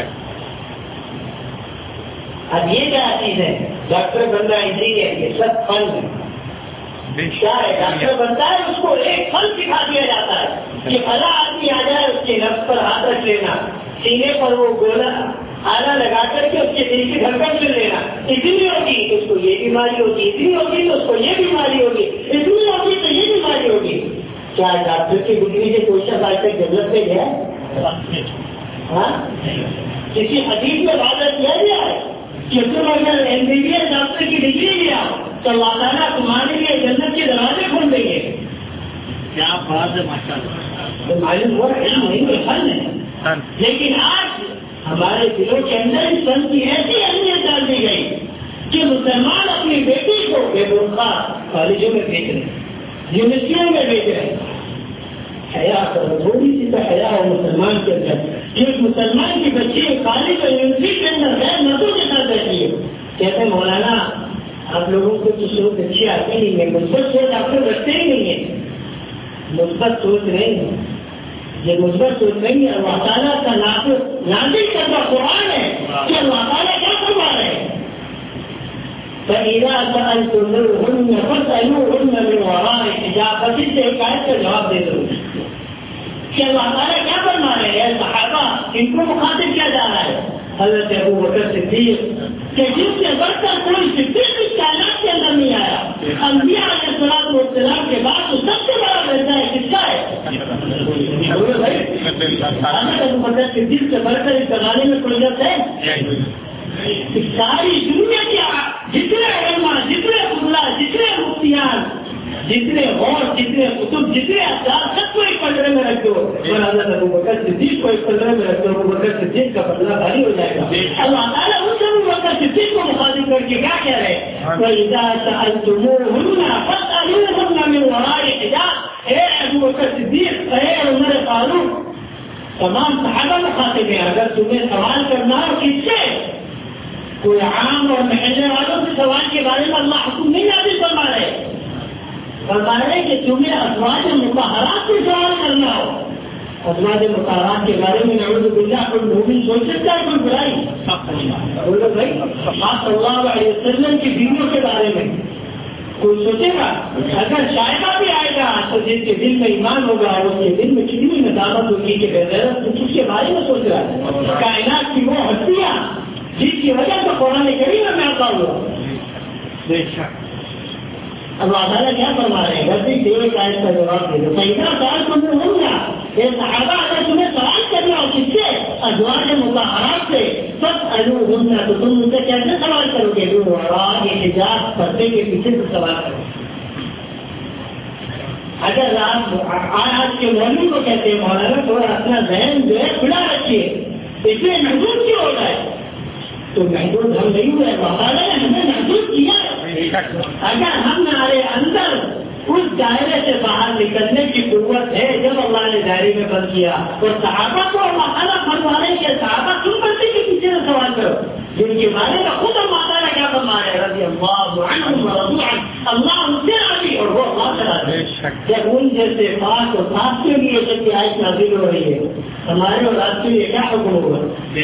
اب یہ کیا چیز ہے؟ ڈاکٹر بننا، انجینئر، یہ سب فن ہے۔ کیا ہے؟ ڈاکٹر بنتا ہے، اس کو ایک فن سکھا دیا جاتا ہے کہ بھلا آدمی آ جائے اس کے نفس پر ہاتھ رکھ لینا، سینے پر وہ گولا آلہ لگا کر کے اس کے دل کی دھڑکن سن لینا، اتنی ہوگی تو اس کو یہ بیماری ہوگی، اتنی ہوگی تو اس کو یہ بیماری ہوگی، اتنی ہوگی تو یہ بیماری ہوگی۔ کیا ڈاکٹر کی ڈگری سے کوئی شخص آج تک جنت میں گیا؟ ہاں، کسی حدیث میں وعدہ کیا گیا ہے کہ تم اگر MBBS ڈاکٹر کی ڈگری لیا تو اللہ تعالیٰ تمہارے لیے جنت کے دروازے کھول دیں گے۔ کیا بات ہے ماشاءاللہ، معلوم ہوا علم نہیں ہے، فن ہے۔ لیکن آج ہمارے دلوں کے اندر اس فن کی ایسی اہمیت ڈال دی گئی کہ مسلمان اپنی بیٹی کو بے برقع کالجوں میں بھیج رہے ہیں، یونیورسٹیوں میں بھیج رہے ہیں۔ حیا کرو، تھوڑی سی تو حیا ہو مسلمان کے اندر کہ ایک مسلمان کی بچی کالج اور یونیورسٹی کے اندر غیر مردوں کے ساتھ بیٹھی ہے۔ کہتے ہیں مولانا آپ لوگوں کو تو سوچ اچھی آتی نہیں ہے، مثبت سوچ آپ کو رکھتے ہی نہیں ہے۔ مثبت سوچ نہیں ہے، یہ مثبت سوچ نہیں ہے۔ اللہ تعالیٰ کا نازل کردہ قرآن ہے کہ اللہ تعالیٰ کیا فرما رہے ہیں؟ فَإِذَا سَأَلْتُمُوهُنَّ فَاسْأَلُوهُنَّ مِنْ وَرَاءِ حِجَابٍ۔ بس اس سے ایک آیت کا جواب دے دو کہ اللہ تعالیٰ کیا فرما رہے ہیں؟ صحابہ ان کو مخاطب کیا جا رہا ہے؟ حضرت ابو بکر صدیق کہ جن سے بڑھ کر کوئی صدیق اس کائنات کے اندر نہیں آیا، انبیاء علیہ السلام کے بعد تو سب سے بڑا درجہ ہے کس کا ہے؟ حضرت ابو بکر صدیق سے بڑھ کر اس زمانے میں کوئی لفظ ہے؟ ساری دنیا کے جتنے علماء، جتنے فضلاء، جتنے مفتیان، جتنے غور، جتنے کتب، جتنے افسار، سب کو ایک پلڑے میں رکھ دو اور حضرت ابو بکر صدیق کو ایک پلڑے میں رکھ دو، ابو بکر صدیق کا پلڑا بھاری ہو جائے گا۔ اللہ تعالیٰ ان سے ابو بکر صدیق کو مخاطب کر کے کیا کہہ رہے ہیں؟ وَإِذَا سَأَلْتُمُوهُنَّ فَاسْأَلُوهُنَّ مِنْ وَرَاءِ حِجَابٍ۔ اے ابو بکر صدیق، اے عمر فاروق، تمام صحابہ مخاطب ہیں، اگر تمہیں سوال کرنا ہو کس سے؟ کوئی عام اور محلے والوں سے سوال کے بارے میں اللہ حکم نہیں نازل فرما رہے، فرما رہے کہ تمہیں ازواج مطہرات سے سوال کرنا ہو۔ ازواج مطہرات کے بارے میں نعوذ باللہ کوئی مومن سوچ سکتا ہے کوئی برائی؟ بولو بھائی، آپ صلی اللہ علیہ وسلم کی بیویوں کے بارے میں کوئی سوچے گا؟ اگر شائبہ بھی آئے گا تو جس کے دل میں ایمان ہوگا اس کے دل میں کتنی ندامت ہوگی کہ بغیرت کچھ اس کے بارے میں سوچ رہا ہے۔ کائنات کی وہ ہستیاں جس کی وجہ سے قرآن کریم میں آتا ہوا، اللہ تعالیٰ کیا فرما رہے ہیں؟ غلطی سے ایک آیت کا جواب دے دو۔ فَإِذَا سَأَلْتُمُوهُنَّ، اے صحابہ اگر تمہیں سوال ازواج مطہرات سے فاسألوہن، تو تم ان سے کیسے سوال کرو گے؟ جو وراء حجاب، پردے کے پیچھے سے سوال کرو. اگر آپ آج کے مولوی کو کہتے ہیں مولانا تھوڑا اپنا ذہن جو ہے کھلا رکھیے، اس میں محدود کیوں ہو رہا ہے؟ تو محدود ہم نہیں ہوئے، اللہ نے ہمیں محدود کیا. اگر ہمارے اندر اس دائرے سے باہر نکلنے کی قوت ہے، جب اللہ نے دائرے میں بند کیا، اور صحابہ کو اللہ تعالیٰ فرما رہے کہ صحابہ تم پردے کے پیچھے سے سوال کرو، جن کے بارے میں خود اللہ تعالیٰ کیا فرما رہے رضی اللہ عنہم ورضوا عنہ، اللہ ان سے راضی اور وہ اللہ سے راضی. جب ان جیسے پاک اور صاف کے لیے جب کی آیت نازل ہو رہی ہے، ہمارے اور آپ کے لیے کیا حکم ہوگا؟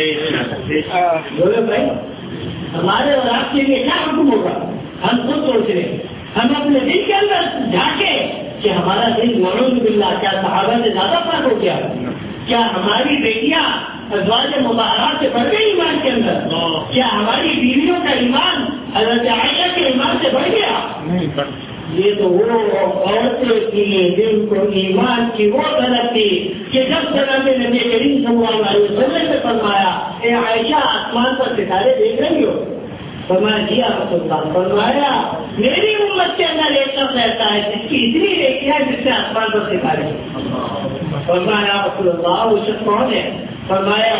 بولے بھائی، ہمارے اور آپ کے لیے کیا حکم ہوگا؟ ہم خود سوچ رہے ہیں، ہم اپنے دل کے اندر جھانکے کہ ہمارا دل نعوذ باللہ کیا صحابہ سے زیادہ فرق ہو گیا؟ کیا ہماری بیٹیاں ازواج مطہرات سے بڑھ گئی ایمان کے اندر؟ کیا ہماری بیویوں کا ایمان حضرت عائشہ کے ایمان سے بڑھ گیا؟ یہ تو وہ عورتیں تھی جن کو ایمان کی وہ طلب تھی کہ جب جناب نبی کریم صلی اللہ علیہ وسلم نے فرمایا اے عائشہ آسمان پر ستارے دیکھ رہی ہو؟ فرمایا جی رسول اللہ. فرمایا میری امت کے اندر ایک شخص ایسا ہے جس کی اتنی نیکیاں ہے جس سے آسمان پر ستارے. فرمایا رسول اللہ وہ شخص کون ہے؟ فرمایا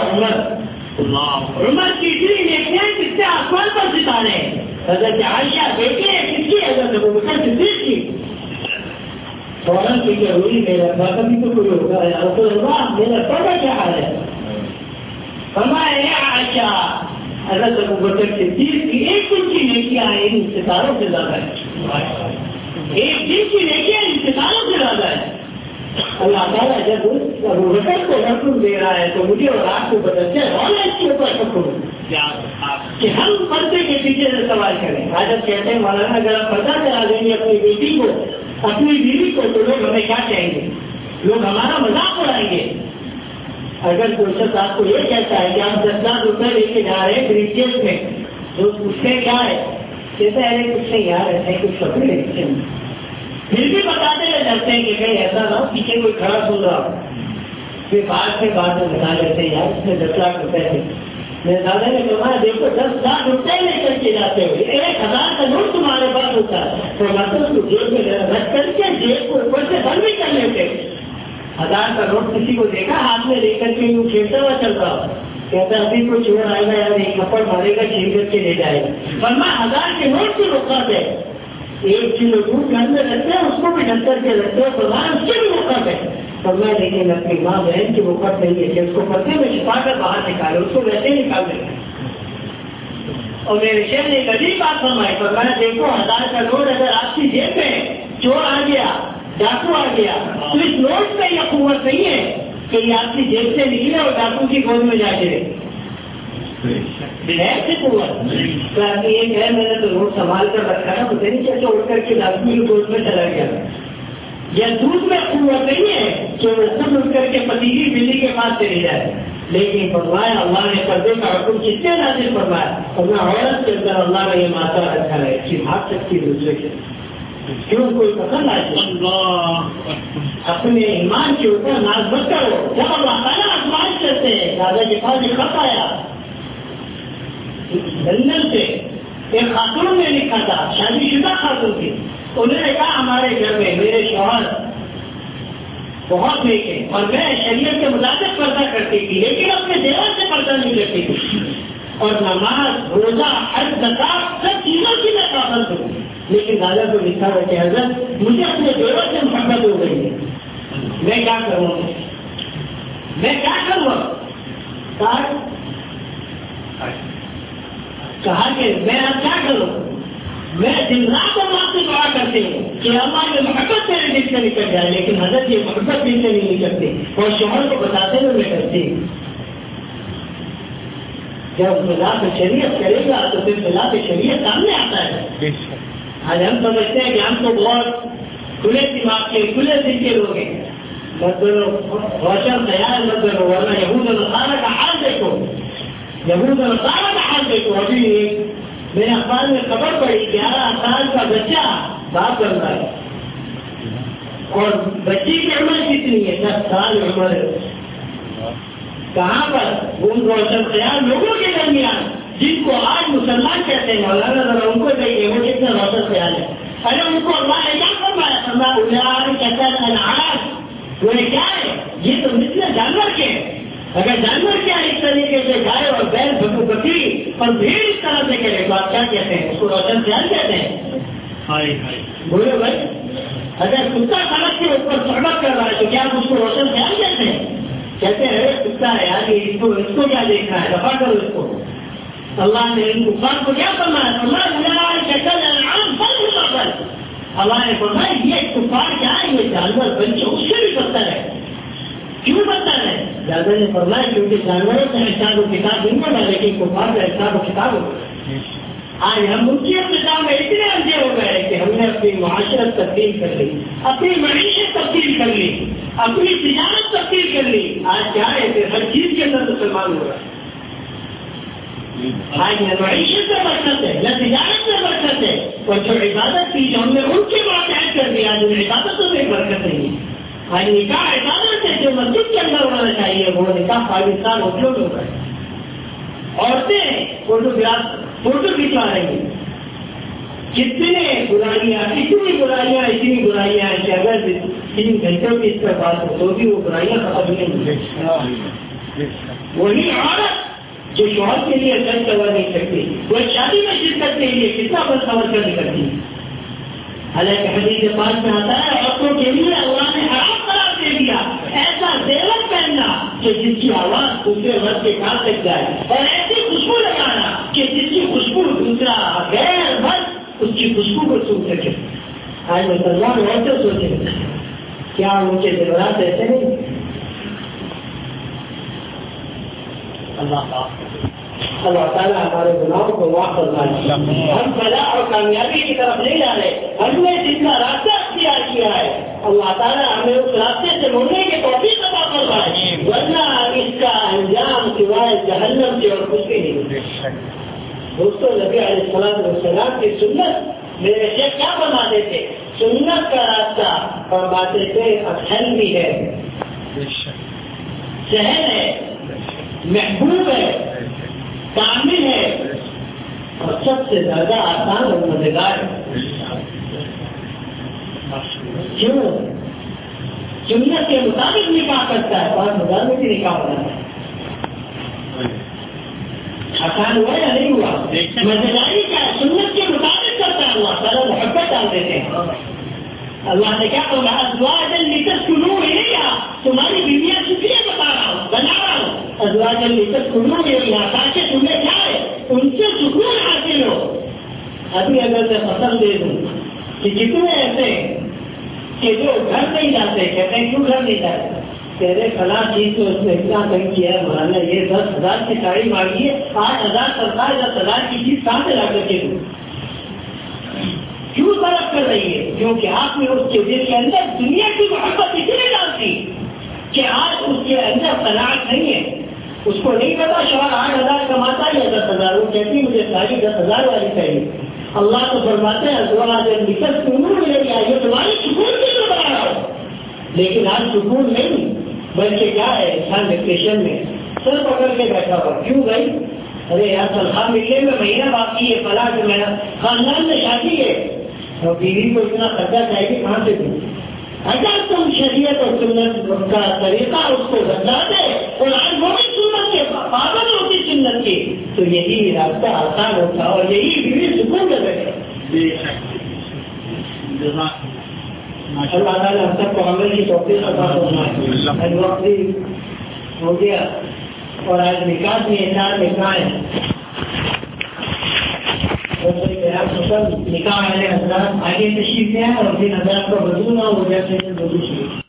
عمر کی اتنی نیکیاں جس سے آسمان پر ستارے. حضرت عائشہ بیٹی ہے کس کی؟ حضرت ابوبکر صدیق کی. فوراً فکر ہوئی میرا بات ابھی تو کوئی ہوگا رسول اللہ میرا پڑھا کیا حال ہے؟ فرمایا اے عائشہ حضرت ابوبکر صدیق کی ایک دن کی نیکیاں ان ستاروں سے زیادہ ہے. ایک دن کی نیکیاں ان ستاروں سے زیادہ ہے. اللہ تعالیٰ جب ابوبکر کو حکم دے رہا ہے تو مجھے اور آپ کو بدلتے ہیں اس کے اوپر حکم کہ ہم پردے کے پیچھے سے سوال کریں. حضرت کہتے ہیں مولانا اگر آپ پردہ کرا دیں گے اپنی بیٹی کو اپنی بیوی کو تو لوگ ہمیں کیا کہیں گے؟ لوگ ہمارا مذاق اڑائیں گے. اگر کوئی شخص آپ کو یہ کہتا ہے کہ آپ 10 لاکھ روپے لے کے جا رہے ہیں بریف کیس میں تو اس میں کیا ہے؟ کہتا ہے کچھ نہیں یار ایسے کچھ کپڑے لکھتے ہیں. پھر بھی بتاتے ہیں ڈرتے ہیں کہ کہیں ایسا نہ ہو پیچھے کوئی کھڑا سن رہا ہو. پھر بعد میں بتا دیتے ہیں یار اس میں 10 لاکھ روپے تھے. میرے دادا نے کہا دیکھو 10 لاکھ روپے لے کر کے جاتے ہوئے 1000 کا نوٹ تمہارے پاس ہوتا ہے تو مطلب کو جیب میں رکھ کر کے جیب کو اوپر سے بند بھی کر لیتے. 1000 کا نوٹ کسی کو دیکھا ہاتھ میں لے کر کے وہ کھیلتا ہوا چل رہا ہو. کہتا ہے ابھی کوئی چور آئے گا یار ایک کپڑ مارے گا چھین کر کے لے جائے گا. ورنہ 1000 کے نوٹ کی رخصت ہے. 1 کلو دودھ گھر میں رکھتے ہیں اس کو بھی ڈھک کر کے رکھتے ہیں فرمایا اس کی بھی رخصت ہے. فرمایا لیکن اپنی ماں بہن کی رخصت نہیں ہے کہ اس کو پردے میں چھپا کر باہر نکالے اس کو ویسے ہی نکال دیں. اور میرے شہر نے ایک عجیب بات فرمائی. فرمایا دیکھو 1000 کا نوٹ اگر آپ کی جیب میں چور آ گیا ڈاکو آ گیا تو اس نوٹ میں یہ قوت نہیں ہے کہ یہ آپ کی جیب سے نکلے اور ڈاکو کی گود میں جا گرے. ایسی قوت ایک ہے میں نے تو نوٹ سنبھال کر رکھا ہے مجھے نہیں کیسے اٹھ کر کے ڈاکو کی گود میں چلا گیا. یہ دودھ میں قوت نہیں ہے کہ وہ خود اٹھ کر کے پتیلی بلی کے پاس چلی جائے. لیکن فرمایا اللہ نے پردے کا حکم کتنے نازل فرمایا. فرمایا عورت کے اندر اللہ نے یہ ماتا رکھا ہے کہ بھاگ سکتی دوسرے کے کیوں کوئی پسند آئے اپنے ایمان کے اوپر ناز مت کرو. جب اللہ تعالیٰ آسمان کرتے ہیں دادا کے پاس ایک خط آیا لندن سے. ایک خاتون نے لکھا تھا شادی شدہ خاتون تھی. انہوں نے کہا ہمارے گھر میں میرے شوہر بہت نیک ہے اور میں شریعت کے مطابق پردہ کرتی تھی لیکن اپنے دیور سے پردہ نہیں کرتی تھی اور نماز روزہ حج زکات سب چیزوں کی میں پابند ہوں. لیکن دادا کو لکھا ہے کہ حضرت مجھے اپنے دیور سے محبت ہو گئی ہے میں کیا کروں کہا کہ میں اب کیا کروں. میں دن رات اللہ سے دعا کرتی ہوں کہ اللہ یہ محبت میرے دل سے نکل جائے لیکن حضرت یہ محبت دل سے نہیں نکلتی اور شوہر کو بتاتے ہوئے میں کرتی. جب خلاف شریعت کرے گا تو پھر خلاف شریعت سامنے آتا ہے. آج ہم سمجھتے ہیں کہ ہم تو بہت کھلے دماغ کے کھلے دل کے لوگ ہیں. روشن خیال مت کرو ورنہ یہود و نصارہ کا حال دیکھو. یہود و نصارہ کا حال دیکھو. ابھی میں نے اخبار میں خبر پڑی 11 سال کا بچہ باپ بن رہا ہے اور بچی کی عمر کتنی ہے 10 سال عمر ہے. کہاں پر ان روشن خیال لوگوں کے درمیان جن کو آج مسلمان کہتے ہیں، مولانا ذرا ان کو کہیے وہ کتنا روشن خیال ہے. ارے ان کو اللہ نے کیا فرمایا؟ وہ کیا ہے؟ یہ تو مثل جانور کے ہیں. اگر جانور کیا اس طریقے سے گائے اور بیل بکری اور بھیڑ اس طرح سے کرے تو آپ کیا کہتے ہیں؟ اس کو روشن خیال کہتے ہیں. بولے بھائی، اگر کتا سڑک کے اوپر صحبت کر رہا ہے تو کیا آپ اس کو روشن خیال کہتے ہیں؟ کہتے ہیں کتا ہے یار، اس کو کیا دیکھنا ہے، دفاع کرو اس کو. اللہ نے ان کفار کو کیا فرمایا؟ اللہ نے فرمایا یہ کفار کیا ہے؟ یہ جانور بچے اس سے بھی بدتر ہے. کیوں بدتر ہے؟ جانور نے فرمایا کیونکہ جانوروں سے حساب و کتاب نہیں ہونا، لیکن کفار کا حساب و کتاب ہوگا. آج ہم ان کی ابتدا میں اتنے اندھے ہو گئے کہ ہم نے اپنی معاشرت تبدیل کر لی، اپنی معیشت تبدیل کر لی، اپنی تجارت تبدیل کر لی. آج کیا ہے کہ ہر چیز کے اندر مسلمان ہو رہا ہے. آج نہ معیشت میں برکت ہے، نہ تجارت میں برکت ہے، اور جو عبادت تھی جو ہم نے ان کے ماتحت کر دیا، جو عبادتوں میں برکت نہیں ہے. آج نکاح عبادت ہے جو مسجد کے اندر ہونا چاہیے، وہ نکاح پاکستان ہوٹلوں میں ہو رہا ہے. عورتیں فوٹو کھینچوا رہی ہیں. کتنی برائیاں اتنی برائیاں ہیں کہ اگر 3 گھنٹوں کی اس پر بات ہو تو بھی وہ برائیاں ختم نہیں ہوتی. وہی عورت جو شوہر کے لیے خرچ کروا نہیں سکتی، وہ شادی میں شرکت کے لیے کتنا بس سمجھ کر نکلتی ہے. حالانکہ حدیث پاک میں آتا ہے عورتوں کے لیے اللہ نے حرام قرار دے دیا ایسا زیور پہننا کہ جس کی آواز دوسرے مرد کے کان تک جائے، اور ایسی خوشبو لگانا کہ جس کی خوشبو دوسرا غیر مرد اس کی خوشبو کو سن سکے. آج مسلمان عورتیں سوچیں کیا ان کے زیورات ایسے نہیں؟ اللہ تعالیٰ ہمارے گناہوں کو معاف فرمائے. ہم فلاح اور کامیابی کی طرف نہیں جا رہے، ہم نے جتنا راستہ اختیار کیا ہے اللہ تعالیٰ ہمیں اس راستے سے مڑنے کے توفیق عطا فرمائے، ورنہ اس کا انجام سوائے جہنم سے اور کچھ بھی نہیں. دوستوں، نبی علیہ السلام کی سنت میرے شیخ کیا فرماتے تھے؟ سنت کا راستہ فرماتے تھے اچھل بھی ہے، سہل ہے، محبوب ہے، کامل ہے، اور سب سے زیادہ آسان اور مزیدار ہے. کیوں؟ سنت کے مطابق نکاح کرتا ہے، 5,000 میں بھی نکاح ہوتا ہے. آسان ہوا یا نہیں ہوا؟ مزیداری کیا ہے؟ سنت کے مطابق کرتا ہے. اللہ تعالیٰ محبت ڈال دیتے ہیں. اللہ نے کیا کہا؟ ازواجا لتسکنوا الیہا، تمہاری بیویاں شکریہ بتا رہا ہوں، بنا رہا ہوں. ازواجا لتسکنوا الیہا، تاکہ تمہیں کیا ہے؟ ان سے سکون حاصل ہو. ابھی اگر میں پسند دے دوں کہ کتنے ایسے کہ جو گھر نہیں جاتے، کہتے ہیں کیوں گھر نہیں جاتے؟ تیرے فلاں چیز تو اس نے اتنا تنگ کیا ہے، مولانا یہ 10,000 کی ساڑی مانگی ہے، 8,000 سرکار 10,000 کی چیز کہاں سے لا کر کے دوں؟ کیوں طلب کر رہی ہے؟ کیونکہ آپ نے اس کے دل کے اندر دنیا کی محبت اتنی ڈالتی کہ آج اس کے اندر قناعت نہیں ہے. اس کو نہیں پتا شوہر 8,000 کماتا ہے یا 10,000، وہ کہتی مجھے ساری 10,000 والی چاہیے. اللہ تو فرماتے ہیں یہ تمہاری سکون کی تو بنا رہا ہو. لیکن آج سکون نہیں، بلکہ کیا ہے؟ انسان ڈپریشن میں سر پکڑ کے بیٹھا ہوا. کیوں بھائی؟ ارے یار تنخواہ ملنے میں مہینہ باقی ہے، فلاں جو میرا خاندان میں شادی ہے اور بیوی کو اتنا خرچہ چاہیے گی کہاں سے دوں؟ اگر تم شریعت اور سنت کا طریقہ اس کو بدلا دے اور آج وہ بھی سنت کے پابند ہوتی سنت کی تو یہی راستہ آسان ہوتا اور یہی بیوی سکون میں بیٹھے. اللہ تعالیٰ ہم سب کو عمل کی توفیق عطا فرمائے. وقت بھی ہو گیا اور آج نکاح میں 4 نکاح ہیں. نکاح والے حضرات آگے تشریف لے آئے اور پھر حضرات کو بدلنا ہو جاتے ہیں.